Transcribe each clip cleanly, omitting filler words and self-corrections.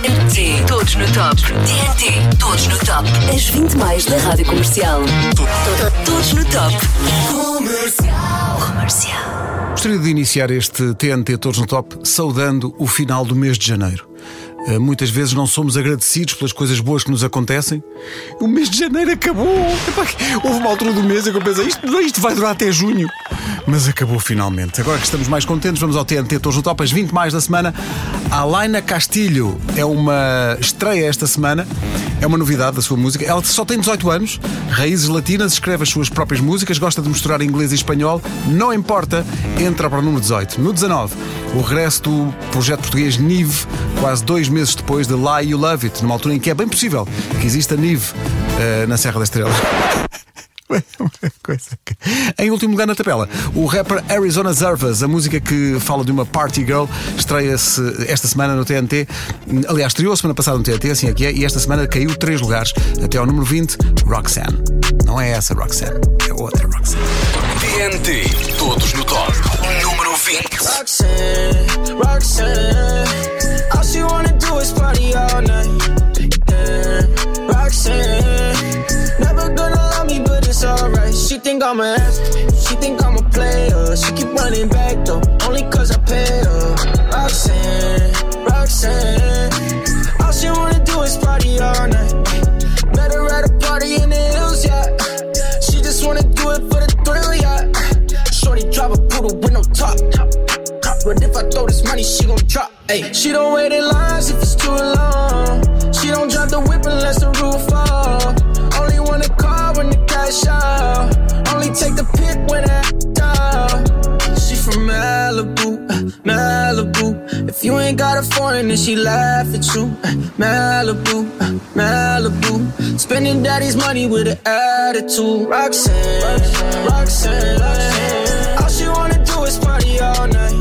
TNT, todos no top. TNT, todos no top. As 20 mais da Rádio Comercial. Todos no top. Comercial. Gostaria de iniciar este TNT Todos no Top saudando o final do mês de janeiro. Muitas vezes não somos agradecidos pelas coisas boas que nos acontecem. O mês de janeiro acabou. Houve uma altura do mês em que eu pensei, isto vai durar até junho. Mas acabou finalmente. Agora que estamos mais contentes, vamos ao TNT Todos no Top, as 20 mais da semana. A Alaina Castilho é uma estreia esta semana. É uma novidade da sua música. Ela só tem 18 anos, raízes latinas, escreve as suas próprias músicas, gosta de misturar inglês e espanhol. Não importa, entra para o número 18. No 19, o regresso do projeto português Nive, quase 2 meses depois de Lie You Love It, numa altura em que é bem possível que exista Nive na Serra da Estrela. Em último lugar na tabela, o rapper Arizona Zervas, a música que fala de uma party girl, estreia-se esta semana no TNT. Aliás, estreou a semana passada no TNT, assim é que é, e esta semana caiu 3 lugares até ao número 20, Roxanne. Não é essa Roxanne, é outra Roxanne. TNT, todos no top. Número 20. Roxanne, Roxanne, all she wanna do is party all night. Roxanne, never gonna love me, but it's alright. She think I'm an athlete, she think I'm a player. She keep running back though, only cause I pay her. Roxanne, Roxanne, all she wanna do is party all night. Met her at a party in the hills, yeah. She just wanna do it for the thrill, yeah. Shorty drive a poodle with no top. But if I throw this money, she gon' drop. Ay. She don't wait in lines if it's too long. She don't drive the whip unless the roof fall. Only want a car when the cash out. Only take the pick when the out. She from Malibu, Malibu. If you ain't got a foreign, then she laugh at you. Malibu, Malibu. Spending daddy's money with an attitude. Roxanne, Roxanne, Roxanne. All she wanna do is party all night.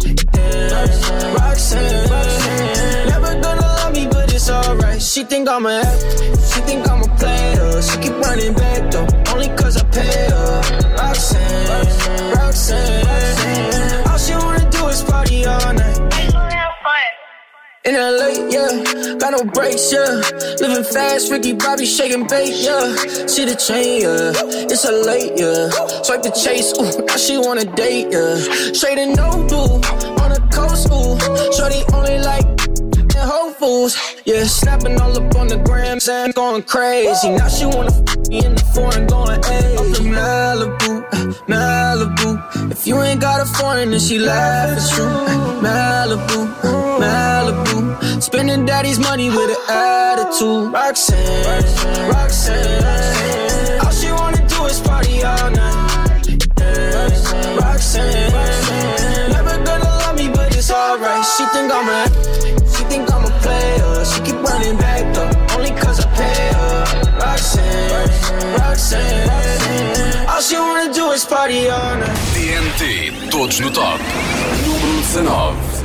Roxanne, Roxanne, never gonna love me, but it's alright. She think I'm an athlete, she think I'm a player. She keep running back though, only cause I pay her. Roxanne, Roxanne, Roxanne, all she wanna do is party all night. In LA, yeah, got no brakes, yeah. Living fast, Ricky Bobby shaking bait, yeah. See the chain, yeah, it's a late, yeah. Swipe the chase, ooh, now she wanna date, yeah. Straight and no blue, on the coast, ooh. Shorty only like in Whole Foods, yeah. Snapping all up on the gram, and going crazy. Now she wanna me in the foreign, going hey. Up in Malibu, Malibu. If you ain't got a foreign, then she laugh at you. Malibu, Malibu. Spending daddy's money with an attitude. Roxanne, Roxanne, Roxanne, all she wanna do is party all night. Roxanne, Roxanne, never gonna love me, but it's alright. She think I'm a, she think I'm a player. She keep running back though, only cause I pay her. Roxanne, Roxanne, Roxanne, all she wanna do is party all night. TNT, todos no top. Número 19.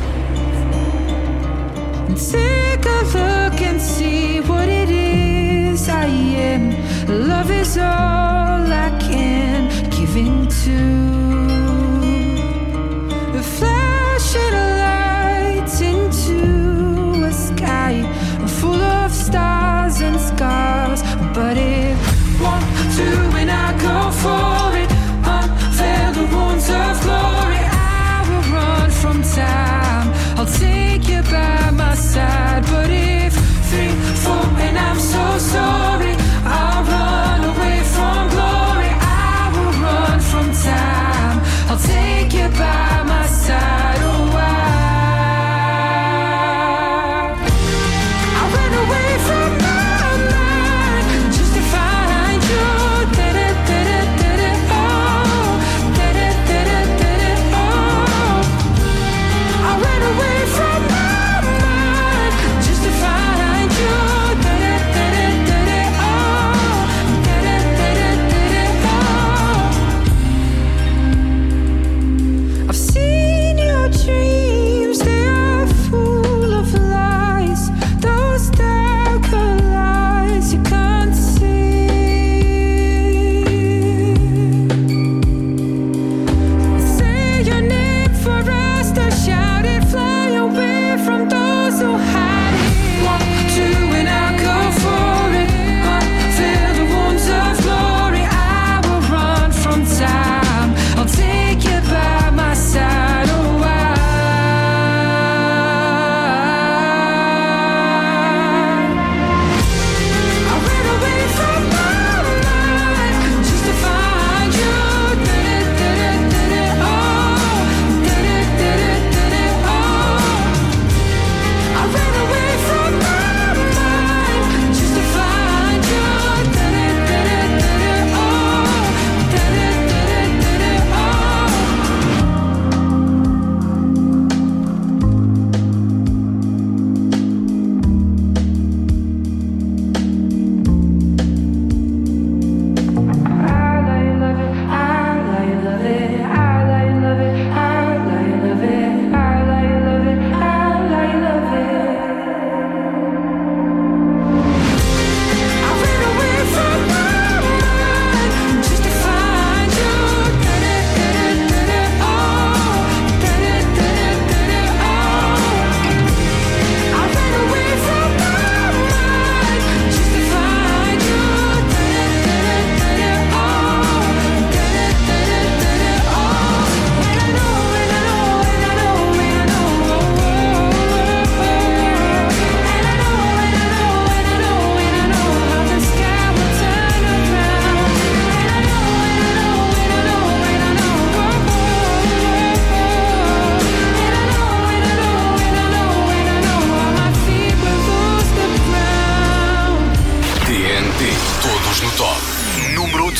Take a look and see what it is I am. Love is all I can give into. A flash of light into a sky full of stars and scars. But it won't do when I go for it. Unveil the wounds of glory. I will run from time. I'll take you by my side. But if 3, 4 and I'm so sorry, I'll run away from glory. I will run from time.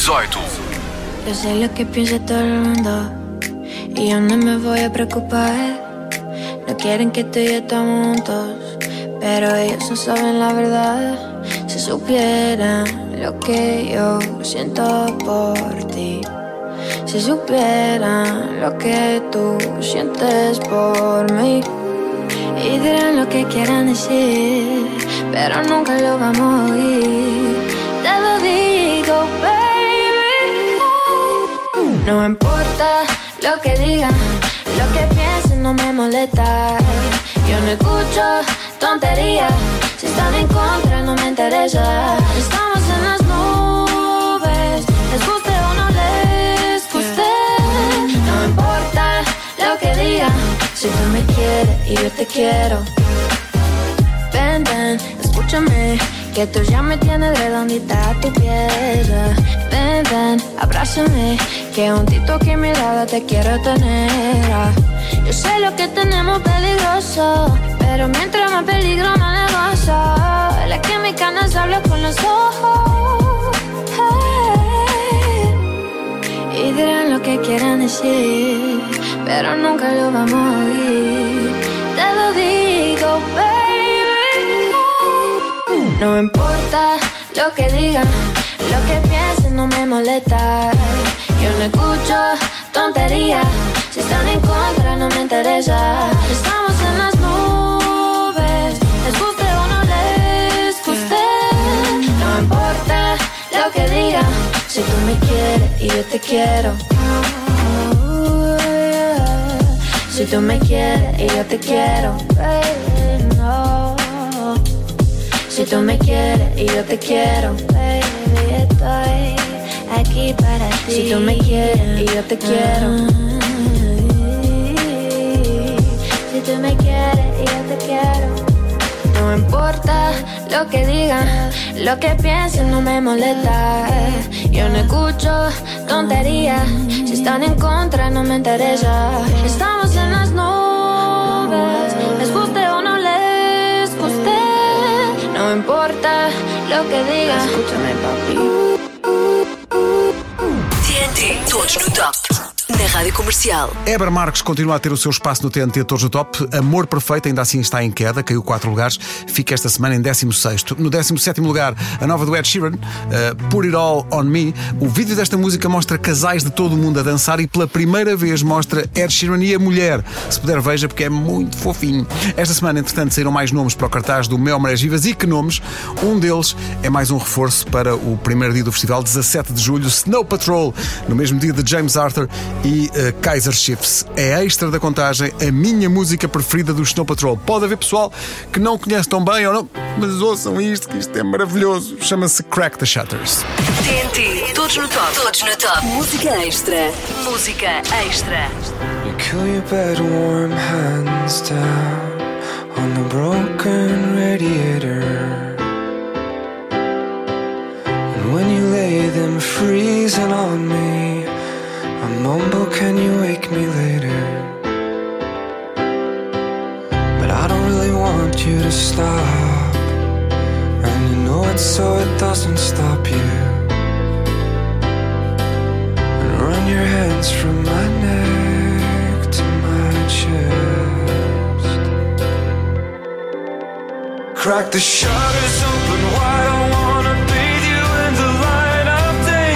18. Yo sé lo que piensa todo el mundo y yo no me voy a preocupar. No quieren que tú y yo estemos juntos, pero ellos no saben la verdad. Si supieran lo que yo siento por ti, si supieran lo que tú sientes por mí, y dirán lo que quieran decir, pero nunca lo vamos a oír. Te lo digo, baby. No importa lo que digan, lo que piensen no me molesta. Yo no escucho tonterías, si están en contra no me interesa. Estamos en las nubes, les guste o no les guste. No importa lo que digan, si tú me quieres y yo te quiero. Ven, ven, escúchame, que tú ya me tienes redondita tu piedra. Ven, ven, abrázame, que juntito aquí a mi lado te quiero tener. Yo sé lo que tenemos peligroso, pero mientras más peligro más negocio. La química nos habla con los ojos, hey. Y dirán lo que quieran decir, pero nunca lo vamos a oír. Te lo digo, baby. No importa lo que digan, lo que piensen no me molesta. Yo no escucho tonterías, si están en contra no me interesa. Estamos en las nubes, les guste o no les guste. No importa lo que digan, si tú me quieres y yo te quiero. Si tú me quieres y yo te quiero, baby, no. Si tú me quieres y yo te quiero, baby, estoy aquí para ti. Si tú me quieres y yo te quiero. Si tú me quieres y yo te quiero. No importa lo que digan, lo que piensen no me molesta. Yo no escucho tonterías, si están en contra no me interesa. Estamos en las nubes, les guste o no les guste. No importa lo que digan, escúchame, papi. TNT, todos no top. Na Rádio Comercial. Éber Marques continua a ter o seu espaço no TNT Todos no Top. Amor Perfeito ainda assim está em queda, caiu 4 lugares, fica esta semana em 16º. No 17º lugar, a nova do Ed Sheeran, Put It All On Me. O vídeo desta música mostra casais de todo o mundo a dançar e pela primeira vez mostra Ed Sheeran e a mulher. Se puder, veja, porque é muito fofinho. Esta semana, entretanto, saíram mais nomes para o cartaz do Mel Marés Vivas. E que nomes? Um deles é mais um reforço para o primeiro dia do festival, 17 de julho, Snow Patrol, no mesmo dia de James Arthur e Kaiser Chiefs. É a extra da contagem, a minha música preferida do Snow Patrol. Pode haver pessoal que não conhece tão bem ou não, mas ouçam isto, que isto é maravilhoso. Chama-se Crack the Shutters. TNT, todos no top. Todos no top. Música extra. Música extra. You kill your bed warm hands down on the broken radiator, and when you lay them freezing on me, I mumble, can you wake me later? But I don't really want you to stop, and you know it so it doesn't stop you. And run your hands from my neck to my chest. Crack the shutters open wide, I wanna bathe you in the light of day.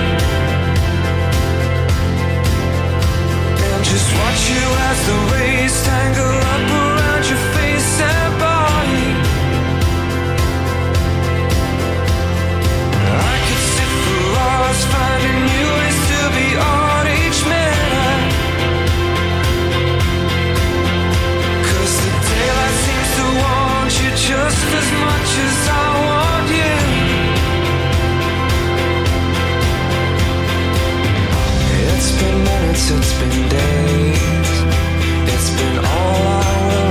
Just watch you as the rays tangle up around your face and body. I could sit for hours finding new ways to be on each minute, 'cause the daylight seems to want you just as much as I want you. It's been minutes, it's been days, it's been all I will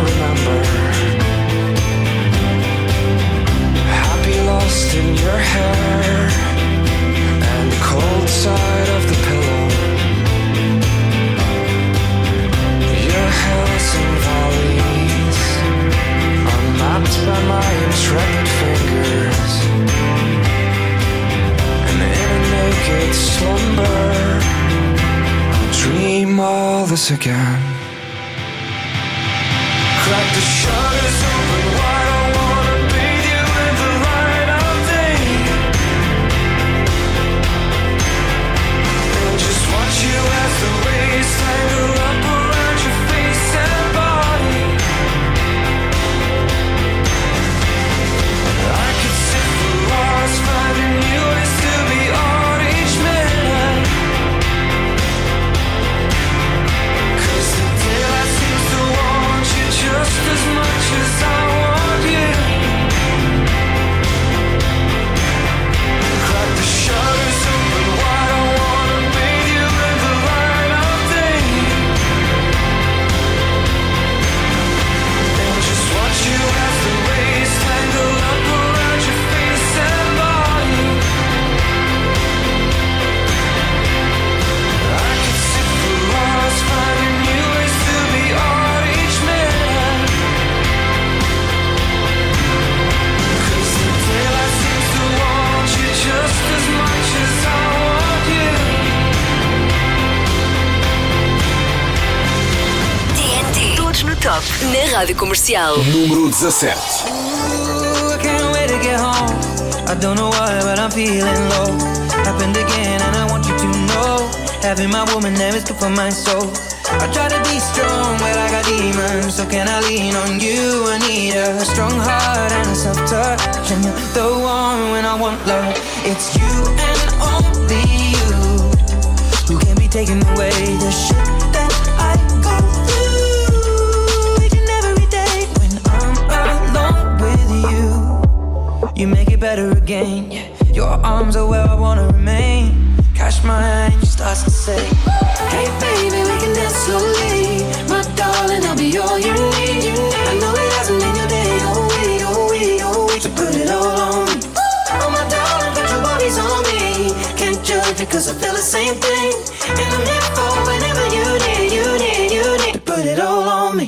once again. Crack the shutters open wide, I wanna bathe you in the light of day, and just watch you as the rays tangle up around your face and body. I could sit for hours finding new ways to be on each midnight, 'cause the daylight seems to want you just as much as I want you. Crack the shutters open wide, I wanna bathe you in the light of day, and just watch you as the rays tangle up around your face and body. I could sit for hours finding new ways to be on each midnight, 'cause the daylight seems to want you just as much as I want you. TNT. Todos no top. Na Rádio Comercial. Número 17. Ooh, I can't wait to get home. I don't know why, but I'm feeling low. Happened again, and I want you to know. Having my woman there is good for my soul. I try to be strong, but I got demons. So can I lean on you? I need a strong heart and a soft touch, and you're the one when I want love. It's you and only you who can be taking away the shit that I go through each and every day when I'm alone with you. You make it better again. Yeah. Your arms are where I wanna remain. Catch my hand, you start to say, hey baby, we can dance slowly. My darling, I'll be all you need. I know it hasn't been your day, oh wait, so put it all on me. Oh my darling, put your bodies on me. Can't judge it 'cause I feel the same thing, and I'm there for whenever you need to put it all on me.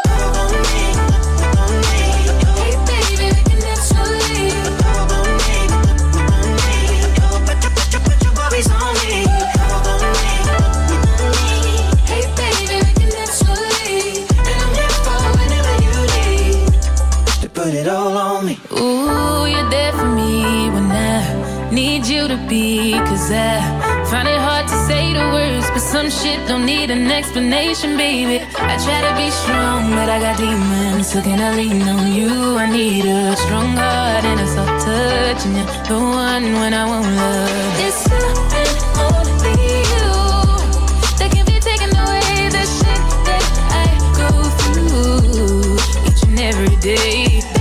Put it all on me. Ooh, you're there for me when I need you to be. 'Cause I find it hard to say the words, but some shit don't need an explanation, baby. I try to be strong, but I got demons. So can I lean on you? I need a strong heart and a soft touch, and you're the one when I want love. It's you and only you that can be taking away the shit that I go through each and every day.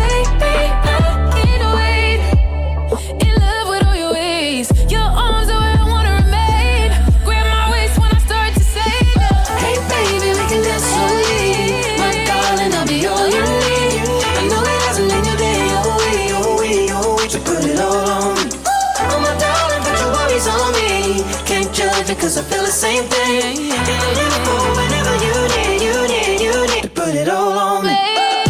Cause I feel the same thing, and I'm there for whenever you need to put it all on me.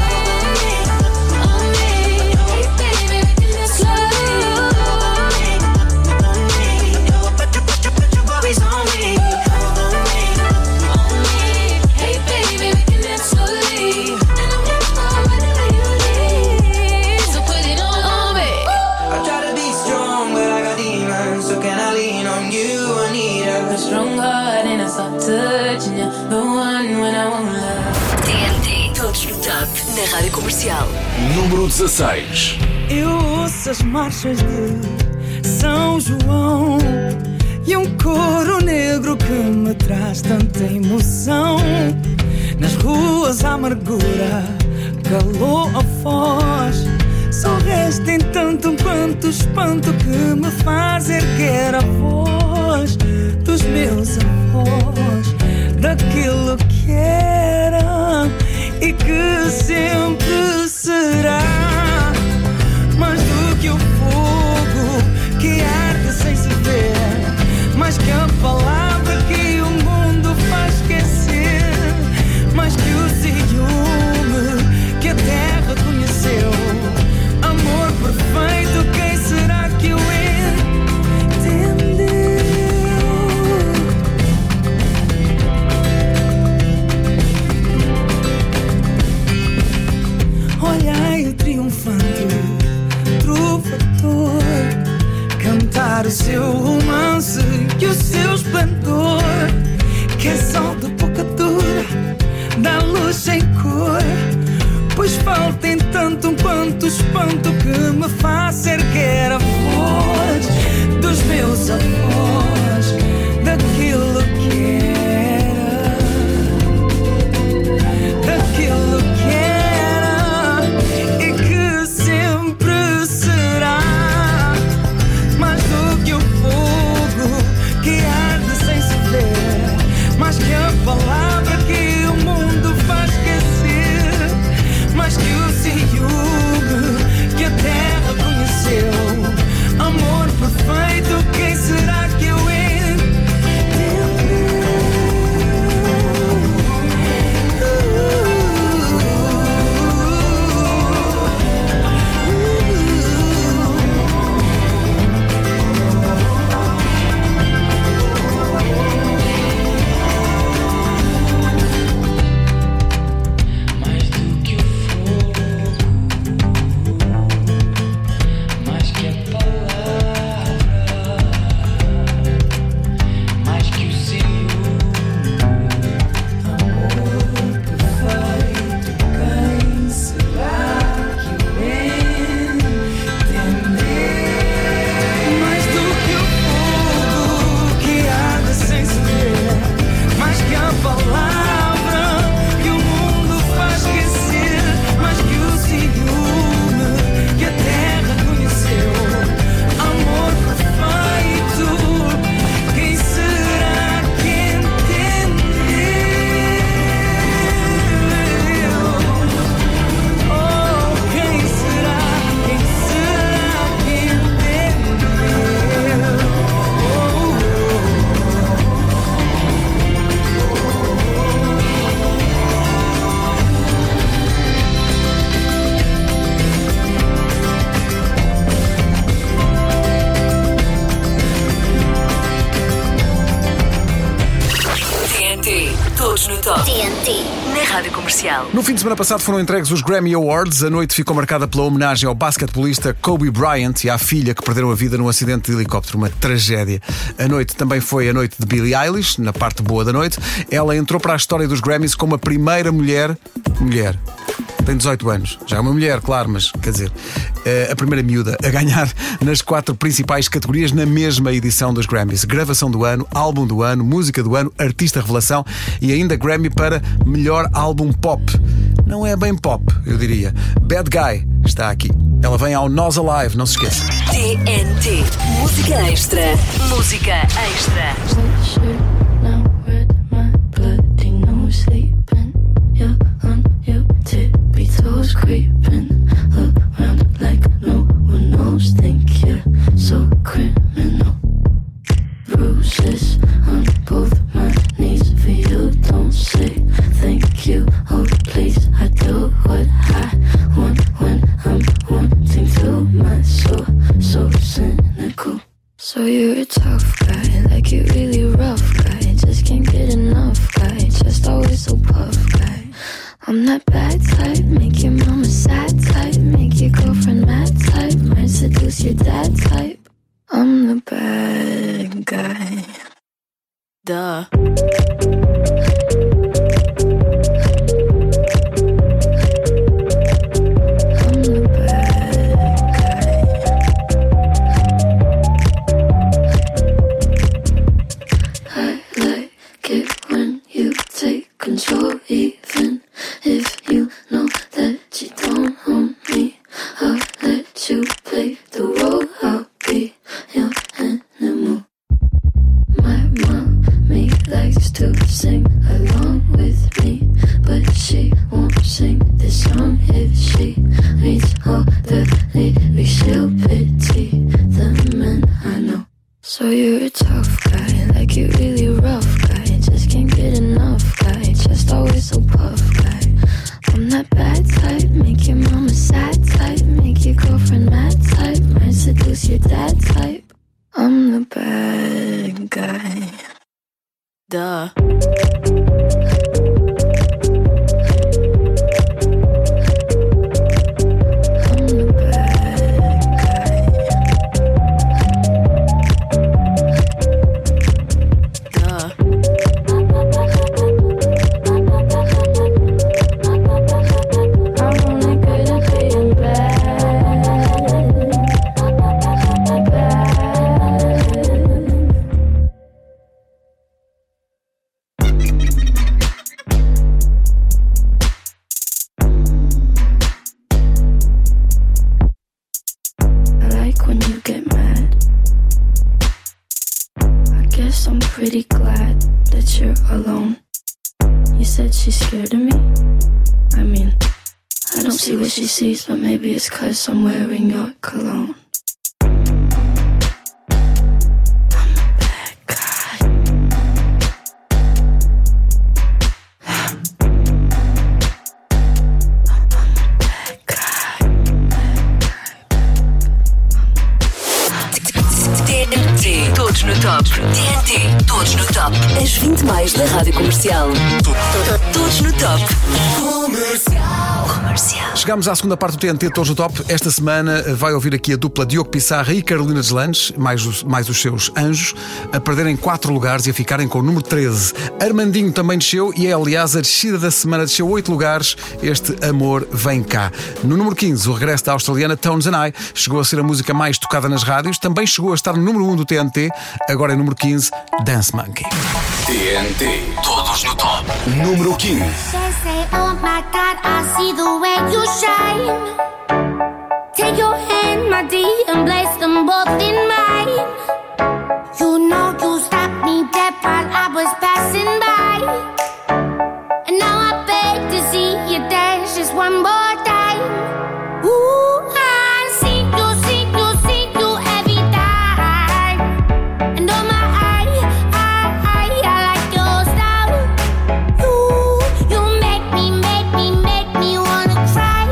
Na Rádio Comercial. Número 16. Eu ouço as marchas de São João e um coro negro que me traz tanta emoção. Nas ruas a amargura calou a voz. Só resta entanto quanto espanto que me faz erguer a voz dos meus avós, daquilo que era e que sempre será. Mais do que o fogo que arde sem se ver, mais que a palavra que o mundo faz esquecer, mais que o ciúme que a terra conheceu. Amor perfeito, quem será que o entendeu? triunfante trovador, cantar o seu romance e o seu esplendor, que é sol de boca dura, dá luz em cor, pois falta em tanto quanto espanto que me faz erguer a voz dos meus avós, daquilo que era, daquilo que era e que sempre será, mais do que o fogo que arde sem se ver, mais que a palavra que o mundo faz esquecer, mais que o ciúme que a terra conheceu, amor perfeito, quem será que eu No fim de semana passado foram entregues os Grammy Awards. A noite ficou marcada pela homenagem ao basquetebolista Kobe Bryant e à filha que perderam a vida num acidente de helicóptero, uma tragédia. A noite também foi a noite de Billie Eilish, na parte boa da noite. Ela entrou para a história dos Grammys como a primeira mulher, tem 18 anos, já é uma mulher, claro, mas quer dizer, a primeira miúda a ganhar nas 4 principais categorias na mesma edição dos Grammys: gravação do ano, álbum do ano, música do ano, artista revelação e ainda Grammy para melhor álbum pop. Não é bem pop, eu diria. Bad Guy está aqui. Ela vem ao Nós Alive, não se esqueça. TNT. Música extra. Música extra. Toes creeping around like no one knows. Think you're so criminal. Bruises on both my knees for you. Don't say thank you. Oh please, I do what I want when I'm wanting to. My soul so cynical. So you're a tough guy, like you're really rough guy. Just can't get enough guy. Just always so puff guy. I'm that bad type, make your mama sad type, make your girlfriend mad type, might seduce your dad type. I'm the bad guy. Duh. Control, even if you know that you don't own me. I'll let you play the role. I'll be your animal. My mommy likes to sing along with me, but she won't sing this song if she reads all the lyrics. She'll pity the men I know. So you're a tough guy, like you're really rough guy. Just can't get enough guy, just always so puff guy. I'm that bad type, make your mama sad type, make your girlfriend mad type, might seduce your dad type. I'm the bad guy. Duh. I'm I'm pretty glad that you're alone. You said she's scared of me? I mean, I don't see what she sees, but maybe it's 'cause I'm wearing your cologne. Todos no top. TNT, todos no top. As 20 mais da Rádio Comercial. Todos no top. Comercial. Chegamos à segunda parte do TNT Todos no Top. Esta semana vai ouvir aqui a dupla Diogo Pissarra e Carolina Deslandes, mais os seus anjos, a perderem 4 lugares e a ficarem com o número 13. Armandinho também desceu e é, aliás, a descida da semana, desceu 8 lugares. Este Amor Vem Cá. No número 15, o regresso da australiana Tones and I. Chegou a ser a música mais tocada nas rádios. Também chegou a estar no número 1 do TNT. Agora é número 15, Dance Monkey. TNT, todos no top. Número 15. They say, oh my God, I see the way you shine. Take your hand, my dear, and place them both in mine. You know you stopped me dead while I was passing by. And now I beg to see you dance just one more time. Ooh, I see you every time. And oh my, I like your style. You make me wanna cry.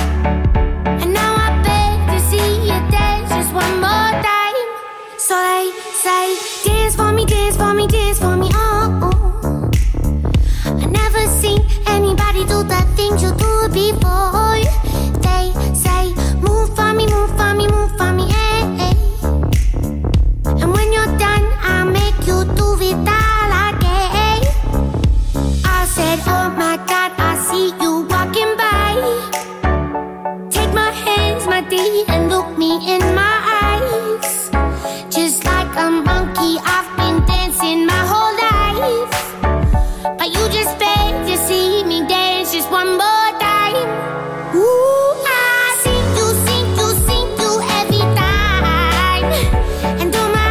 And now I beg to see you dance just one more time. So they say, dance for me, oh, oh. I never seen anybody do the things you do before. They say, move for me, hey, hey. And when you're done, I'll make you do it all again. I said, oh my God, I see you walking by. Take my hands, my dear, and look me in my eyes. Just like a monkey, I've been dancing my whole life. But you just beg to see me dance just one more time. Ooh, I see you every time. And oh my,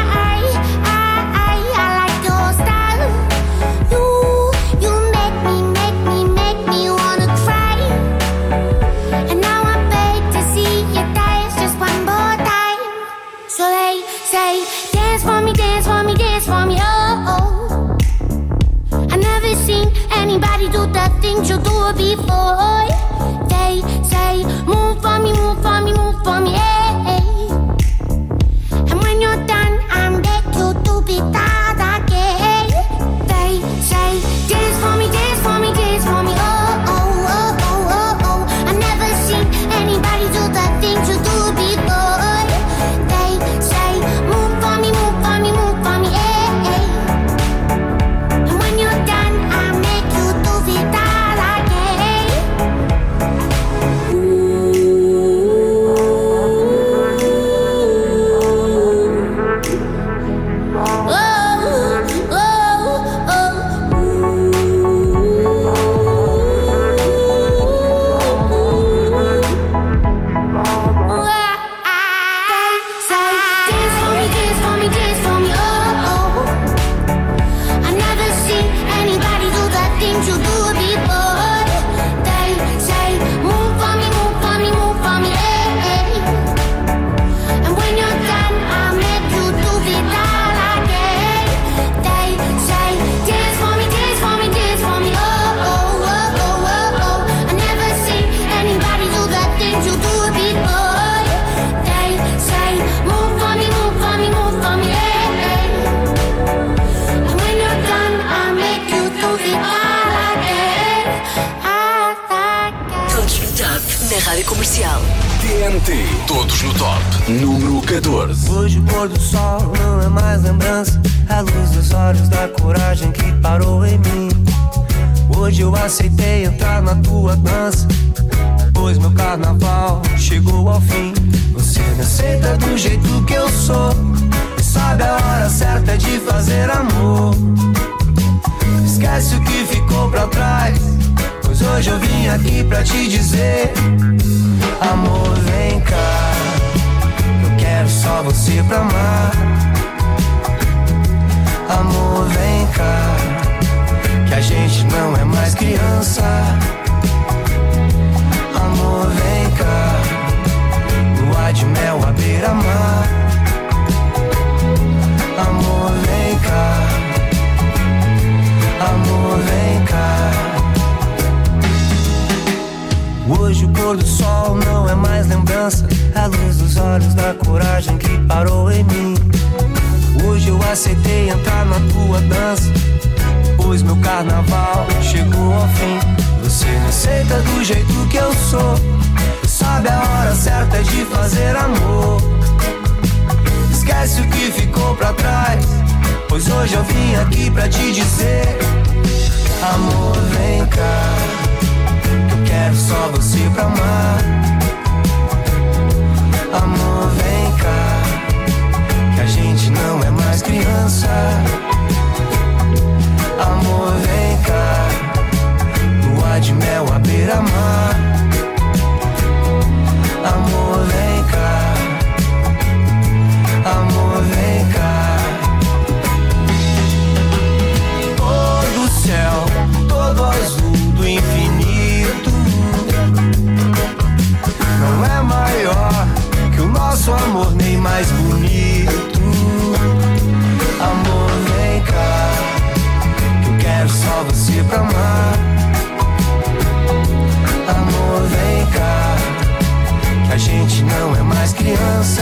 I like your style. You make me wanna cry. And now I beg to see you dance just one more time. So they say, dance for me, oh, oh. I never seen anybody do the things you do before. They say, move for me, hey, hey. And when you're done, I'll make you do it all again. They say, dance for me, oh, oh, oh, oh, oh, oh. I never seen anybody do the things you do before. They say, move for me, hey, hey. And when you're done, I'll make you do it all again. Rádio Comercial. TNT, todos no top. Número 14. Hoje o pôr do sol não é mais lembrança. A luz dos olhos da coragem que parou em mim. Hoje eu aceitei entrar na tua dança, pois meu carnaval chegou ao fim. Você me aceita do jeito que eu sou e sabe a hora certa de fazer amor. Esquece o que ficou pra trás, pois hoje eu vim aqui pra te dizer: amor, vem cá, eu quero só você pra amar. Amor, vem cá, que a gente não é mais criança. Amor, vem cá, lua de mel à beira-mar. Amor, vem cá, amor, vem cá. Hoje o pôr do sol não é mais lembrança, a luz dos olhos da coragem que parou em mim. Hoje eu aceitei entrar na tua dança, pois meu carnaval chegou ao fim. Você me aceita do jeito que eu sou, sabe a hora certa de fazer amor. Esquece o que ficou pra trás, pois hoje eu vim aqui pra te dizer: amor, vem cá, que eu quero só você pra amar. Amor, vem cá, que a gente não é mais criança. Amor, vem cá, lua de mel à beira-mar. Amor, vem cá, amor, vem cá. Todo o céu, todo azul do infinito não é maior que o nosso amor, nem mais bonito. Amor, vem cá, que eu quero só você pra amar. Amor, vem cá, que a gente não é mais criança.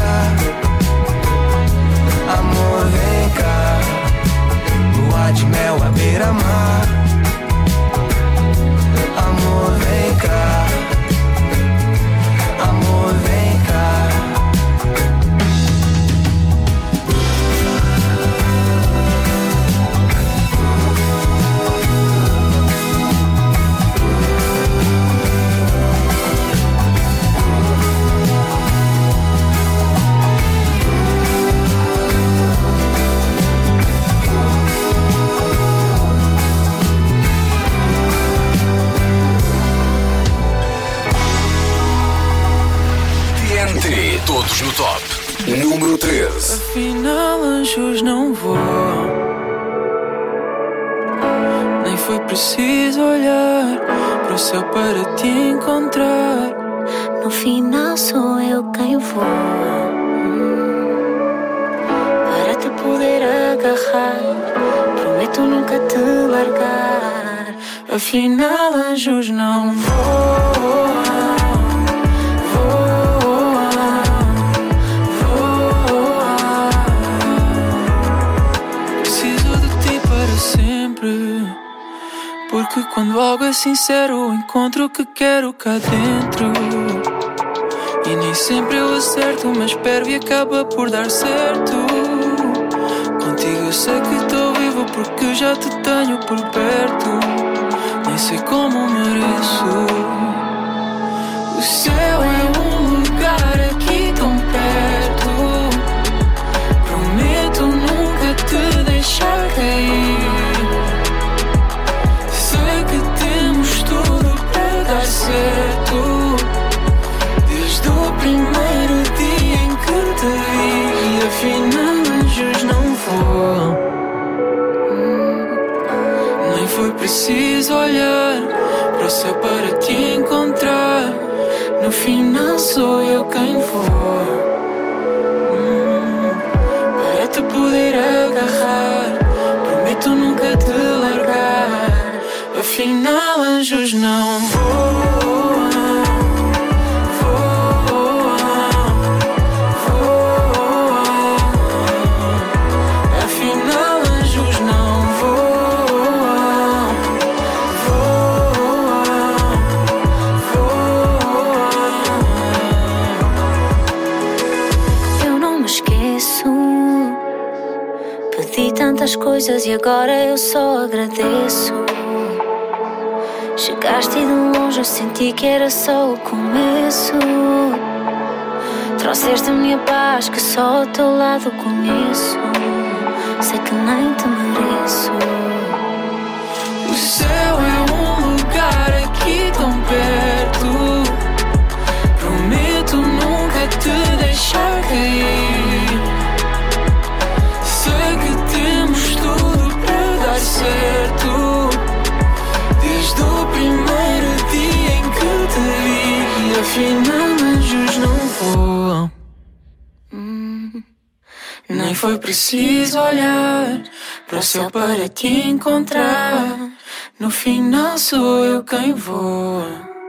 Amor, vem cá, lua de mel à beira-mar. Amor, vem cá, amor, vem cá. Todos no top. Número 13. Afinal, anjos não voam, nem foi preciso olhar pro céu para te encontrar. No final sou eu quem voa, para te poder agarrar. Prometo nunca te largar. Afinal, anjos não voam. Porque quando algo é sincero, encontro o que quero cá dentro. E nem sempre eu acerto, mas espero e acaba por dar certo. Contigo eu sei que estou vivo, porque já te tenho por perto. Nem sei como mereço. O céu é um lugar aqui tão perto. Prometo nunca te deixar cair. Certo, desde o primeiro dia em que te vi. Afinal, anjos não voam, nem foi preciso olhar para o céu para te encontrar. No final sou eu quem voa, para te poder agarrar. Prometo nunca te largar. Afinal, anjos não voam, voam, voam. Afinal, anjos não voam, voam, voam. Eu não me esqueço, pedi tantas coisas e agora eu só agradeço. Chegaste e de longe eu senti que era só o começo. Trouxeste a minha paz que só ao teu lado conheço. Sei que nem te mereço. O céu é um lugar aqui tão perto. Prometo nunca te deixar cair. Sei que temos tudo Afinal, anjos não voam. Nem foi preciso olhar para o céu para te encontrar. No final sou eu quem voa.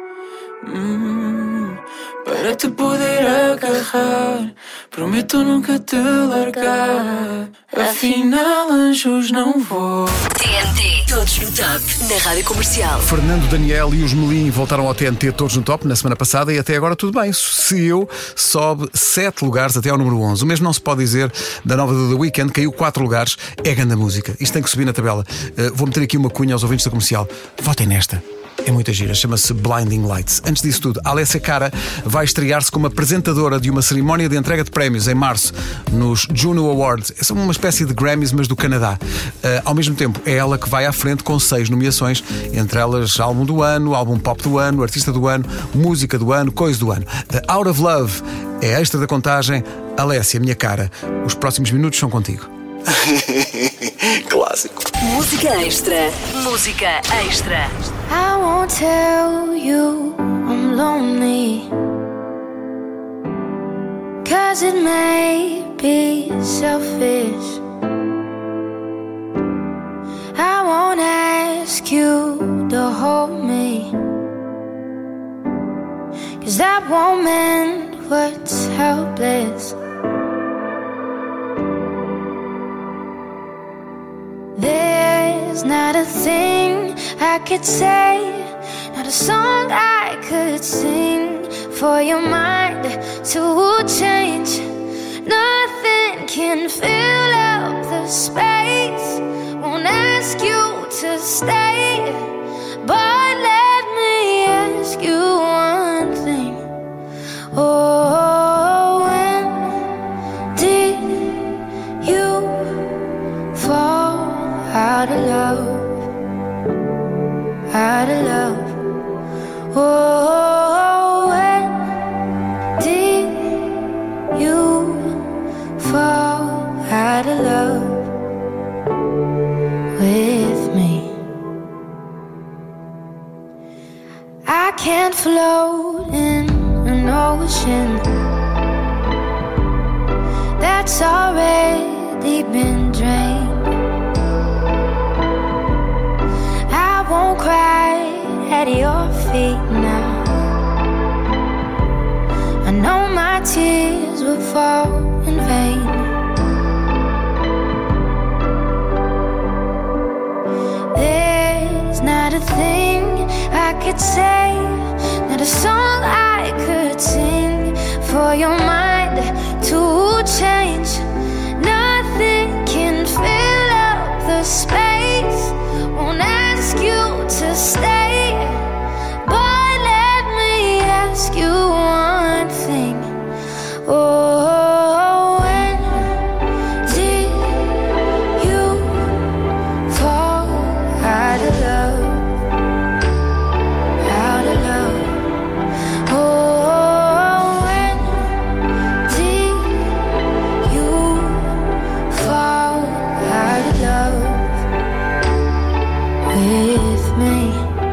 Para te poder agarrar, prometo nunca te largar. Afinal, anjos não voam. TNT, todos no top, na Rádio Comercial. Fernando Daniel e os Melim voltaram ao TNT todos no top na semana passada e até agora tudo bem. Se eu sobe 7 lugares até ao número 11. O mesmo não se pode dizer da nova do The Weeknd, caiu 4 lugares. É grande a música. Isto tem que subir na tabela. Vou meter aqui uma cunha aos ouvintes da Comercial. Votem nesta. É muita gira, chama-se Blinding Lights. Antes disso tudo, Alessia Cara vai estrear-se como apresentadora de uma cerimónia de entrega de prémios em março nos Juno Awards. É uma espécie de Grammys, mas do Canadá. Ao mesmo tempo, é ela que vai à frente com 6 nomeações, entre elas álbum do ano, álbum pop do ano, artista do ano, música do ano, coisa do ano. Out of Love é a extra da contagem. Alessia, minha cara, os próximos minutos são contigo. Clássico. Música extra. Música extra. I won't tell you I'm lonely, 'cause it may be selfish. I won't ask you to hold me, 'cause that won't mend what's helpless. There's not a thing I could say, not a song I could sing for your mind to change. Nothing can fill up the space, won't ask you to stay, but let me ask you one thing. Oh, when did you fall out of love? Out of love. Oh, when did you fall out of love with me? I can't float in an ocean that's already been drained. I won't cry at your feet now. I know my tears will fall in vain. There's not a thing I could say, not a song I could sing for your mind to change. Nothing can fill up the space, won't ask you to stay, but let me ask you one thing. Oh, when did you fall out of love? Out of love. Oh, when did you fall out of love with me?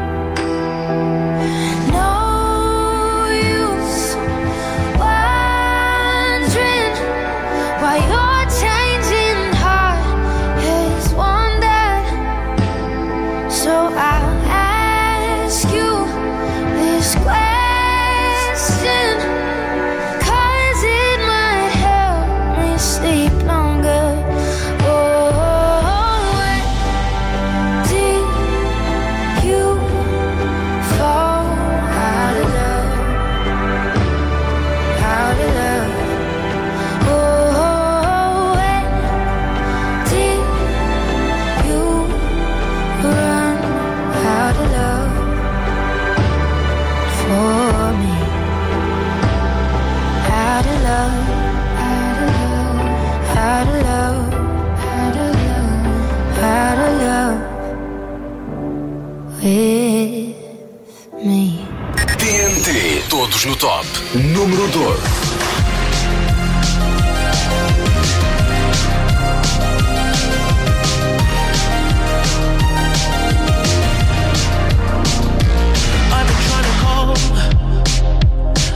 No use wondering why you're changing, heart has wandered. So I'll ask you this question, 'cause it might help me sleep longer. Oh, when did you fall out of love? Out of love. Oh, when did you run out of love for me? Out of love, out of love, out of love, out of love, out of love with me. TNT, todos no top. Número 2. I've been trying to call,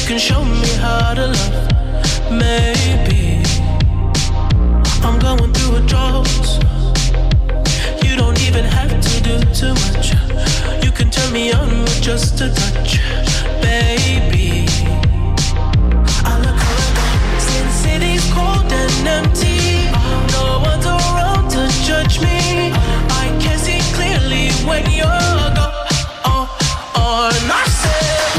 can show me how to love. Maybe I'm going through a drought. You don't even have to do too much. You can turn me on with just a touch, baby. I look around, since city's cold and empty, no one's around to judge me. I can see clearly when you're gone. And I said,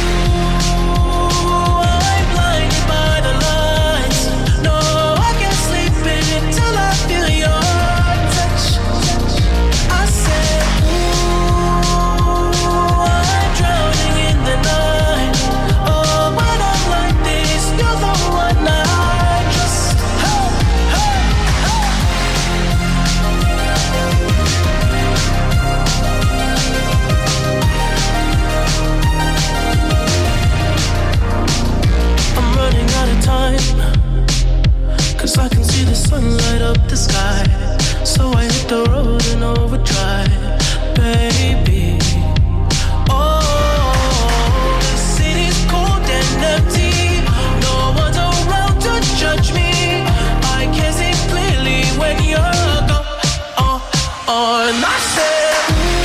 ooh, I'm blinded by the lights. No, I can't sleep until I feel your touch. I said, ooh, I'm drowning in the night. Oh, when I'm like this, you're the one I trust. Hey, hey, I'm running out of time, 'cause I can see the sun light up the sky. So I hit the road in overdrive, baby. Oh, the city's cold and empty. No one's around to judge me. I can see clearly when you're gone. And I said,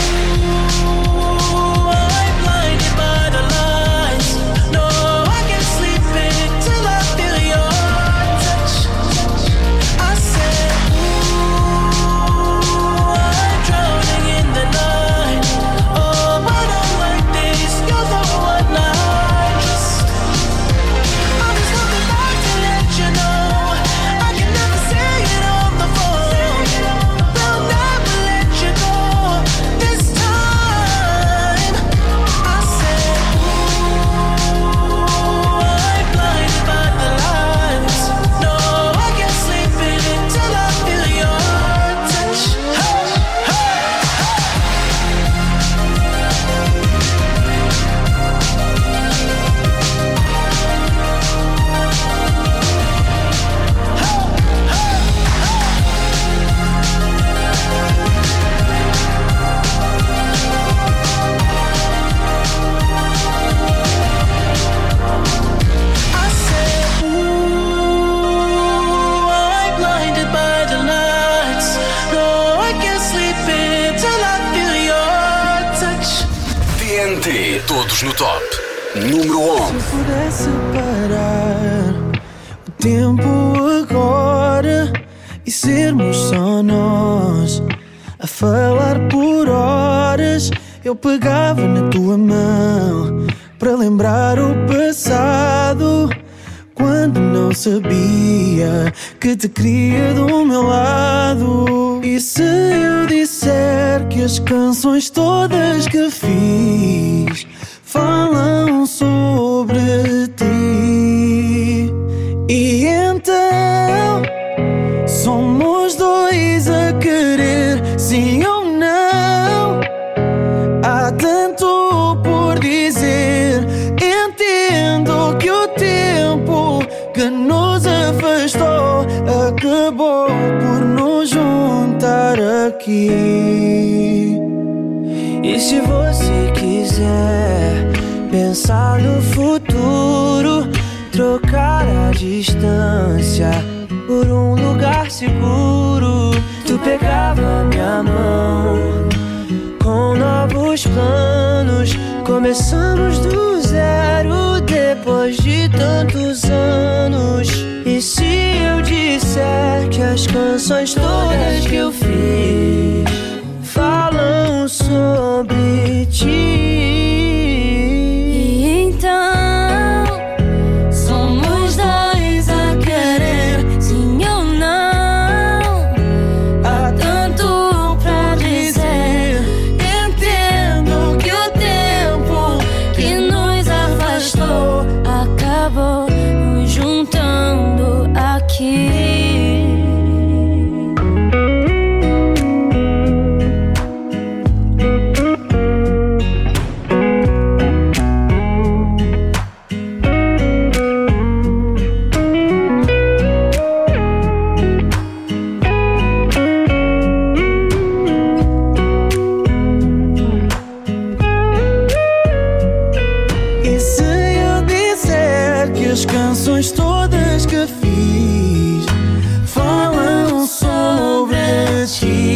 ooh, I'm blinded by the lights. No, I can't sleep until I feel your touch. I said, ooh, I'm drowning in the night. Oh, when I'm like this, you're the one I trust. I'm just coming back to let you know I can never say it on the phone. They'll never let you go this time. I said, ooh, I'm blinded by the lights. No, I can't sleep until I feel your touch. Hey, hey, I said, ooh, I'm blinded by the lights. No, I can't sleep until I feel your touch. TNT, todos no top. Número 11. Se pudesse parar o tempo agora e sermos só nós a falar por horas, eu pegava na tua mão para lembrar o passado, quando não sabia que te queria do meu lado. E se eu disser que as canções todas que fiz falam sobre ti, e então somos dois a querer, sim ou não? Há tanto por dizer. Entendo que o tempo que nos afastou acabou por nos juntar aqui. E se você quiser pensar no futuro, trocar a distância por um lugar seguro, tu pegava minha mão com novos planos. Começamos do zero depois de tantos anos. E se eu disser que as canções todas que eu fiz falam sobre ti, E então somos dois a querer, sim ou não? há tanto pra dizer. Entendo que o tempo que nos afastou acabou nos juntando aqui. E se eu disser ações todas que fiz falam sobre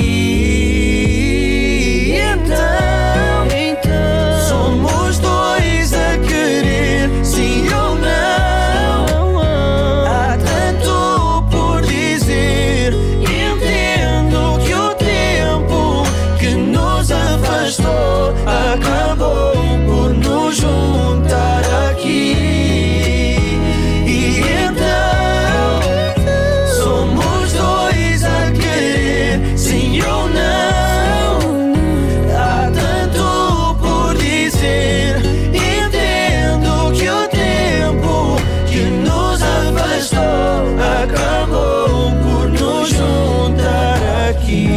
ti. Então somos dois a querer, sim ou não. Há tanto por dizer. Entendo que o tempo que nos afastou acabou por nos juntar aqui. E então somos dois a querer, sim ou não. Há tanto por dizer. Entendo que o tempo que nos afastou acabou por nos juntar aqui.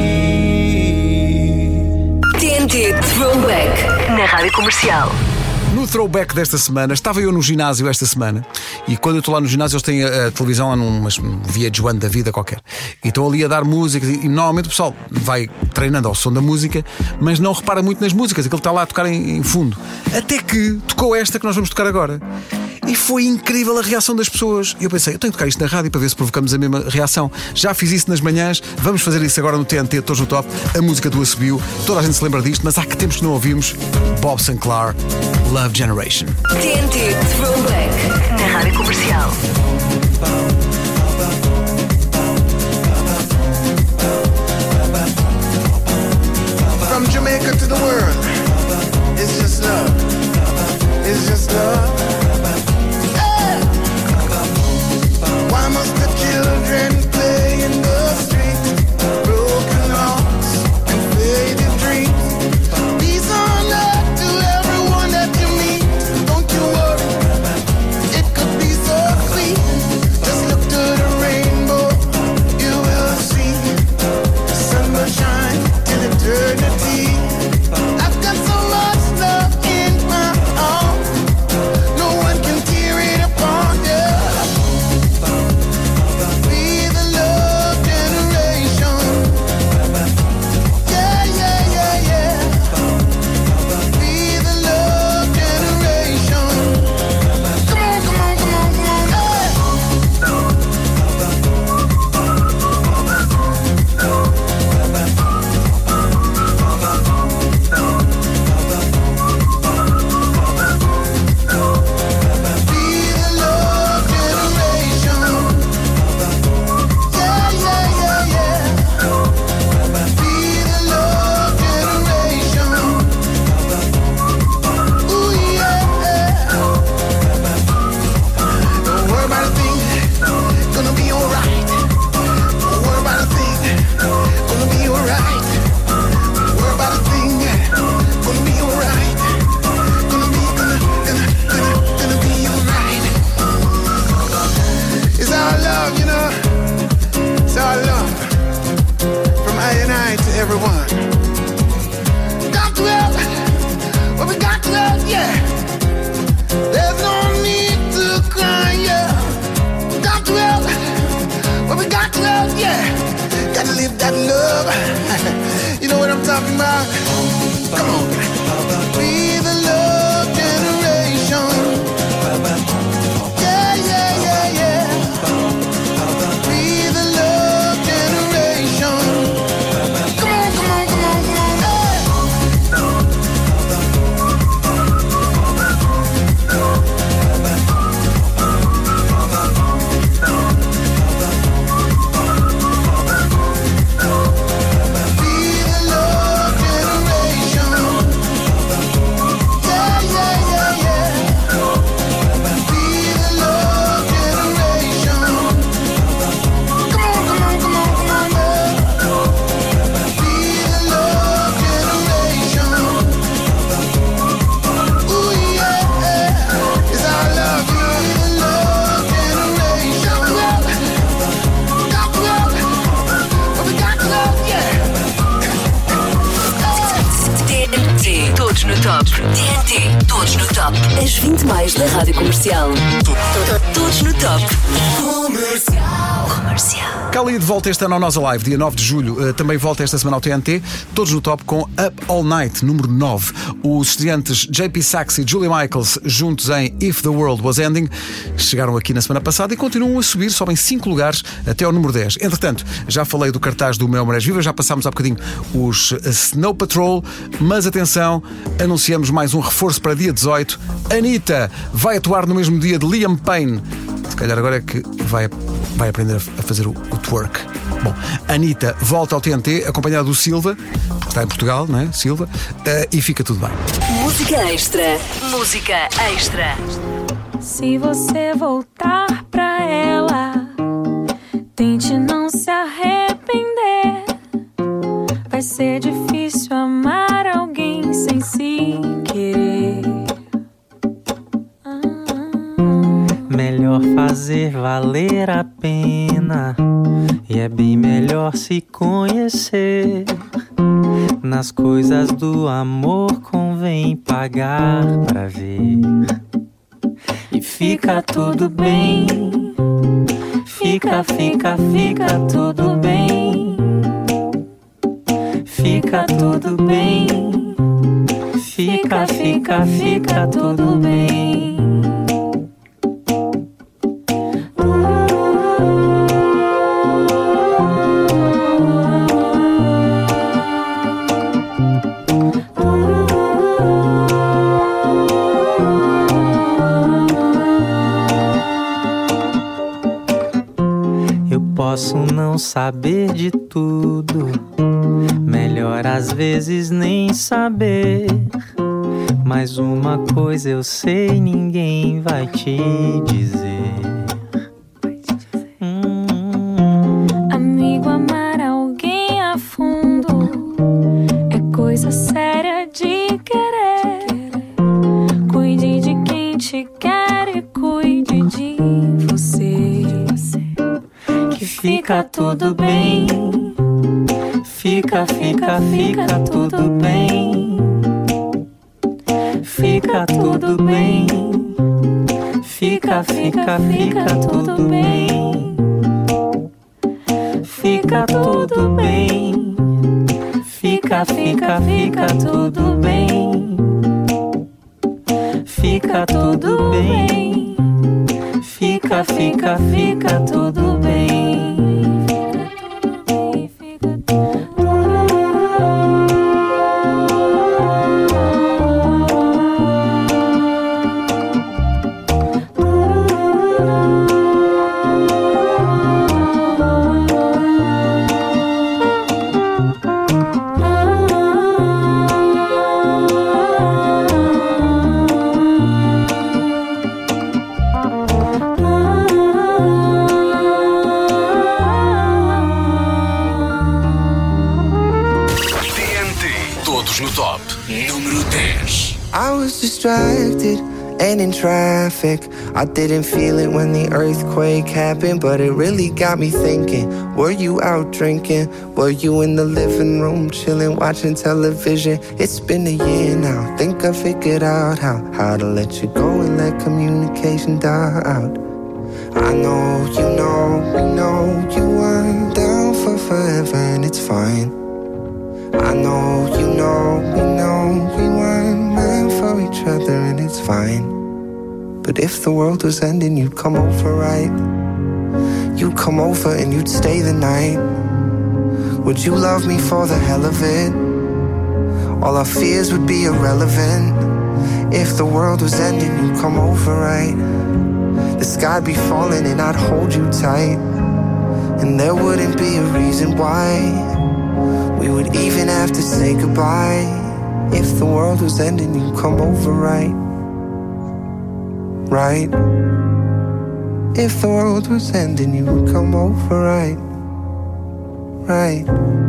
TNT Throwback na Rádio Comercial. No throwback desta semana, estava eu no ginásio esta semana e quando eu estou lá no ginásio eles têm a televisão lá num VH1 da vida qualquer e estão ali a dar música e normalmente o pessoal vai treinando ao som da música, mas não repara muito nas músicas, aquilo está lá a tocar em fundo. Até que tocou esta que nós vamos tocar agora. E foi incrível a reação das pessoas. E eu pensei, eu tenho que tocar isto na rádio para ver se provocamos a mesma reação. Já fiz isso nas manhãs, vamos fazer isso agora no TNT, todos no top. A música do Assobio, toda a gente se lembra disto, mas há que tempos que não ouvimos. Bob Sinclair, Love Generation. TNT Throwback na Rádio Comercial. From Jamaica to the world, it's just love. It's just love. Why must the children play in the street? Broken hearts and faded dreams. Peace on earth to everyone that you meet. Don't you worry, it could be so sweet. Just look to the rainbow, you will see. The sun will shine till eternity. I've got so much love in my arms. No one can tear it apart, yeah. Everyone got to help, well we got to help, yeah. There's no need to cry, yeah. Got to help, well we got to help, yeah. Gotta live that love. You know what I'm talking about? Come on, be the love generation. Yeah, yeah, yeah, yeah. Be the love generation. Todos no top. TNT, todos no top. As 20 mais da Rádio Comercial. Todos no top. Comercial. Comercial. Khalid volta este ano ao Nós Alive, dia 9 de julho. Também volta esta semana ao TNT. Todos no top com Up All Night, número 9. Os estreantes JP Saxe e Julia Michaels, juntos em If the World Was Ending, chegaram aqui na semana passada e continuam a subir, sobem 5 lugares até ao número 10. Entretanto, já falei do cartaz do Meu Marés Viva, já passámos há bocadinho os Snow Patrol, mas atenção, anunciamos mais um reforço para dia 18. Anitta vai atuar no mesmo dia de Liam Payne. Se calhar agora é que vai aprender a fazer o twerk. Bom, Anitta volta ao TNT, acompanhada do Silva, porque está em Portugal, não é? Silva, e fica tudo bem. Música extra. Música extra. Se você voltar pra ela, tente não se arrepender. Vai ser difícil amar alguém sem se querer. Melhor fazer valer a pena, e é bem melhor se conhecer. Nas coisas do amor convém pagar pra ver. E fica tudo bem, fica tudo bem. Fica tudo bem, fica tudo bem. Posso não saber de tudo, melhor às vezes nem saber. Mas uma coisa eu sei, ninguém vai te dizer. Amigo, amar alguém a fundo é coisa séria de querer. Cuide de quem te quer e cuide de você. Fica tudo bem, fica tudo bem. Fica tudo bem, fica tudo bem. Fica tudo bem, fica tudo bem. Fica tudo bem, fica tudo bem. Distracted and in traffic. I didn't feel it when the earthquake happened, but it really got me thinking. Were you out drinking? Were you in the living room chilling, watching television? It's been a year now. Think I figured out how to let you go and let communication die out. I know, we know you weren't down for forever, and it's fine. I know, we know we weren't meant for each other, and it's fine. But if the world was ending, you'd come over, right? You'd come over and you'd stay the night. Would you love me for the hell of it? All our fears would be irrelevant. If the world was ending, you'd come over, right? The sky'd be falling and I'd hold you tight, and there wouldn't be a reason why we would even have to say goodbye. If the world was ending, you'd come over, right? Right? If the world was ending, you would come over, right? Right?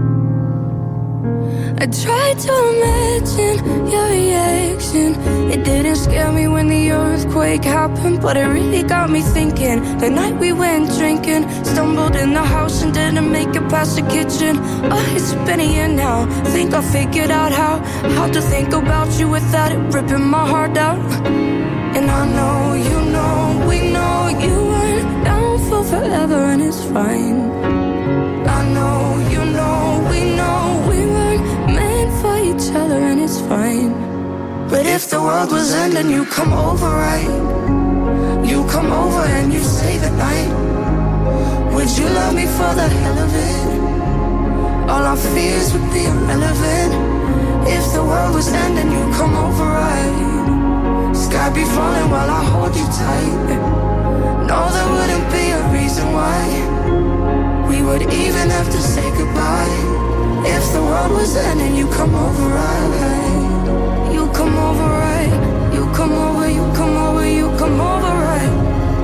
I tried to imagine your reaction. It didn't scare me when the earthquake happened, but it really got me thinking. The night we went drinking, stumbled in the house and didn't make it past the kitchen. Oh, it's been a year now. Think I figured out how to think about you without it ripping my heart out. And I know, we know you weren't down for forever, and it's fine. I know, you know, we weren't meant for each other and it's fine. But if the world was ending, you come over, right? You come over and you stay the night. Would you love me for the hell of it? All our fears would be irrelevant. If the world was ending, you come over, right? Sky be falling while I hold you tight. No, there wouldn't be a reason why we would even have to say goodbye. If the world was ending, you come over, right? You come over, right? You come over, you come over, you come over, right?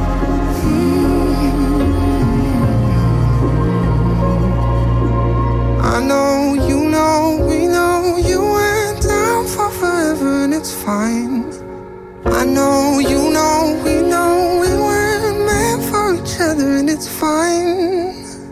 I know, you know, we know you went down for forever and it's fine. I know, you know, we know we weren't meant for each other and it's fine.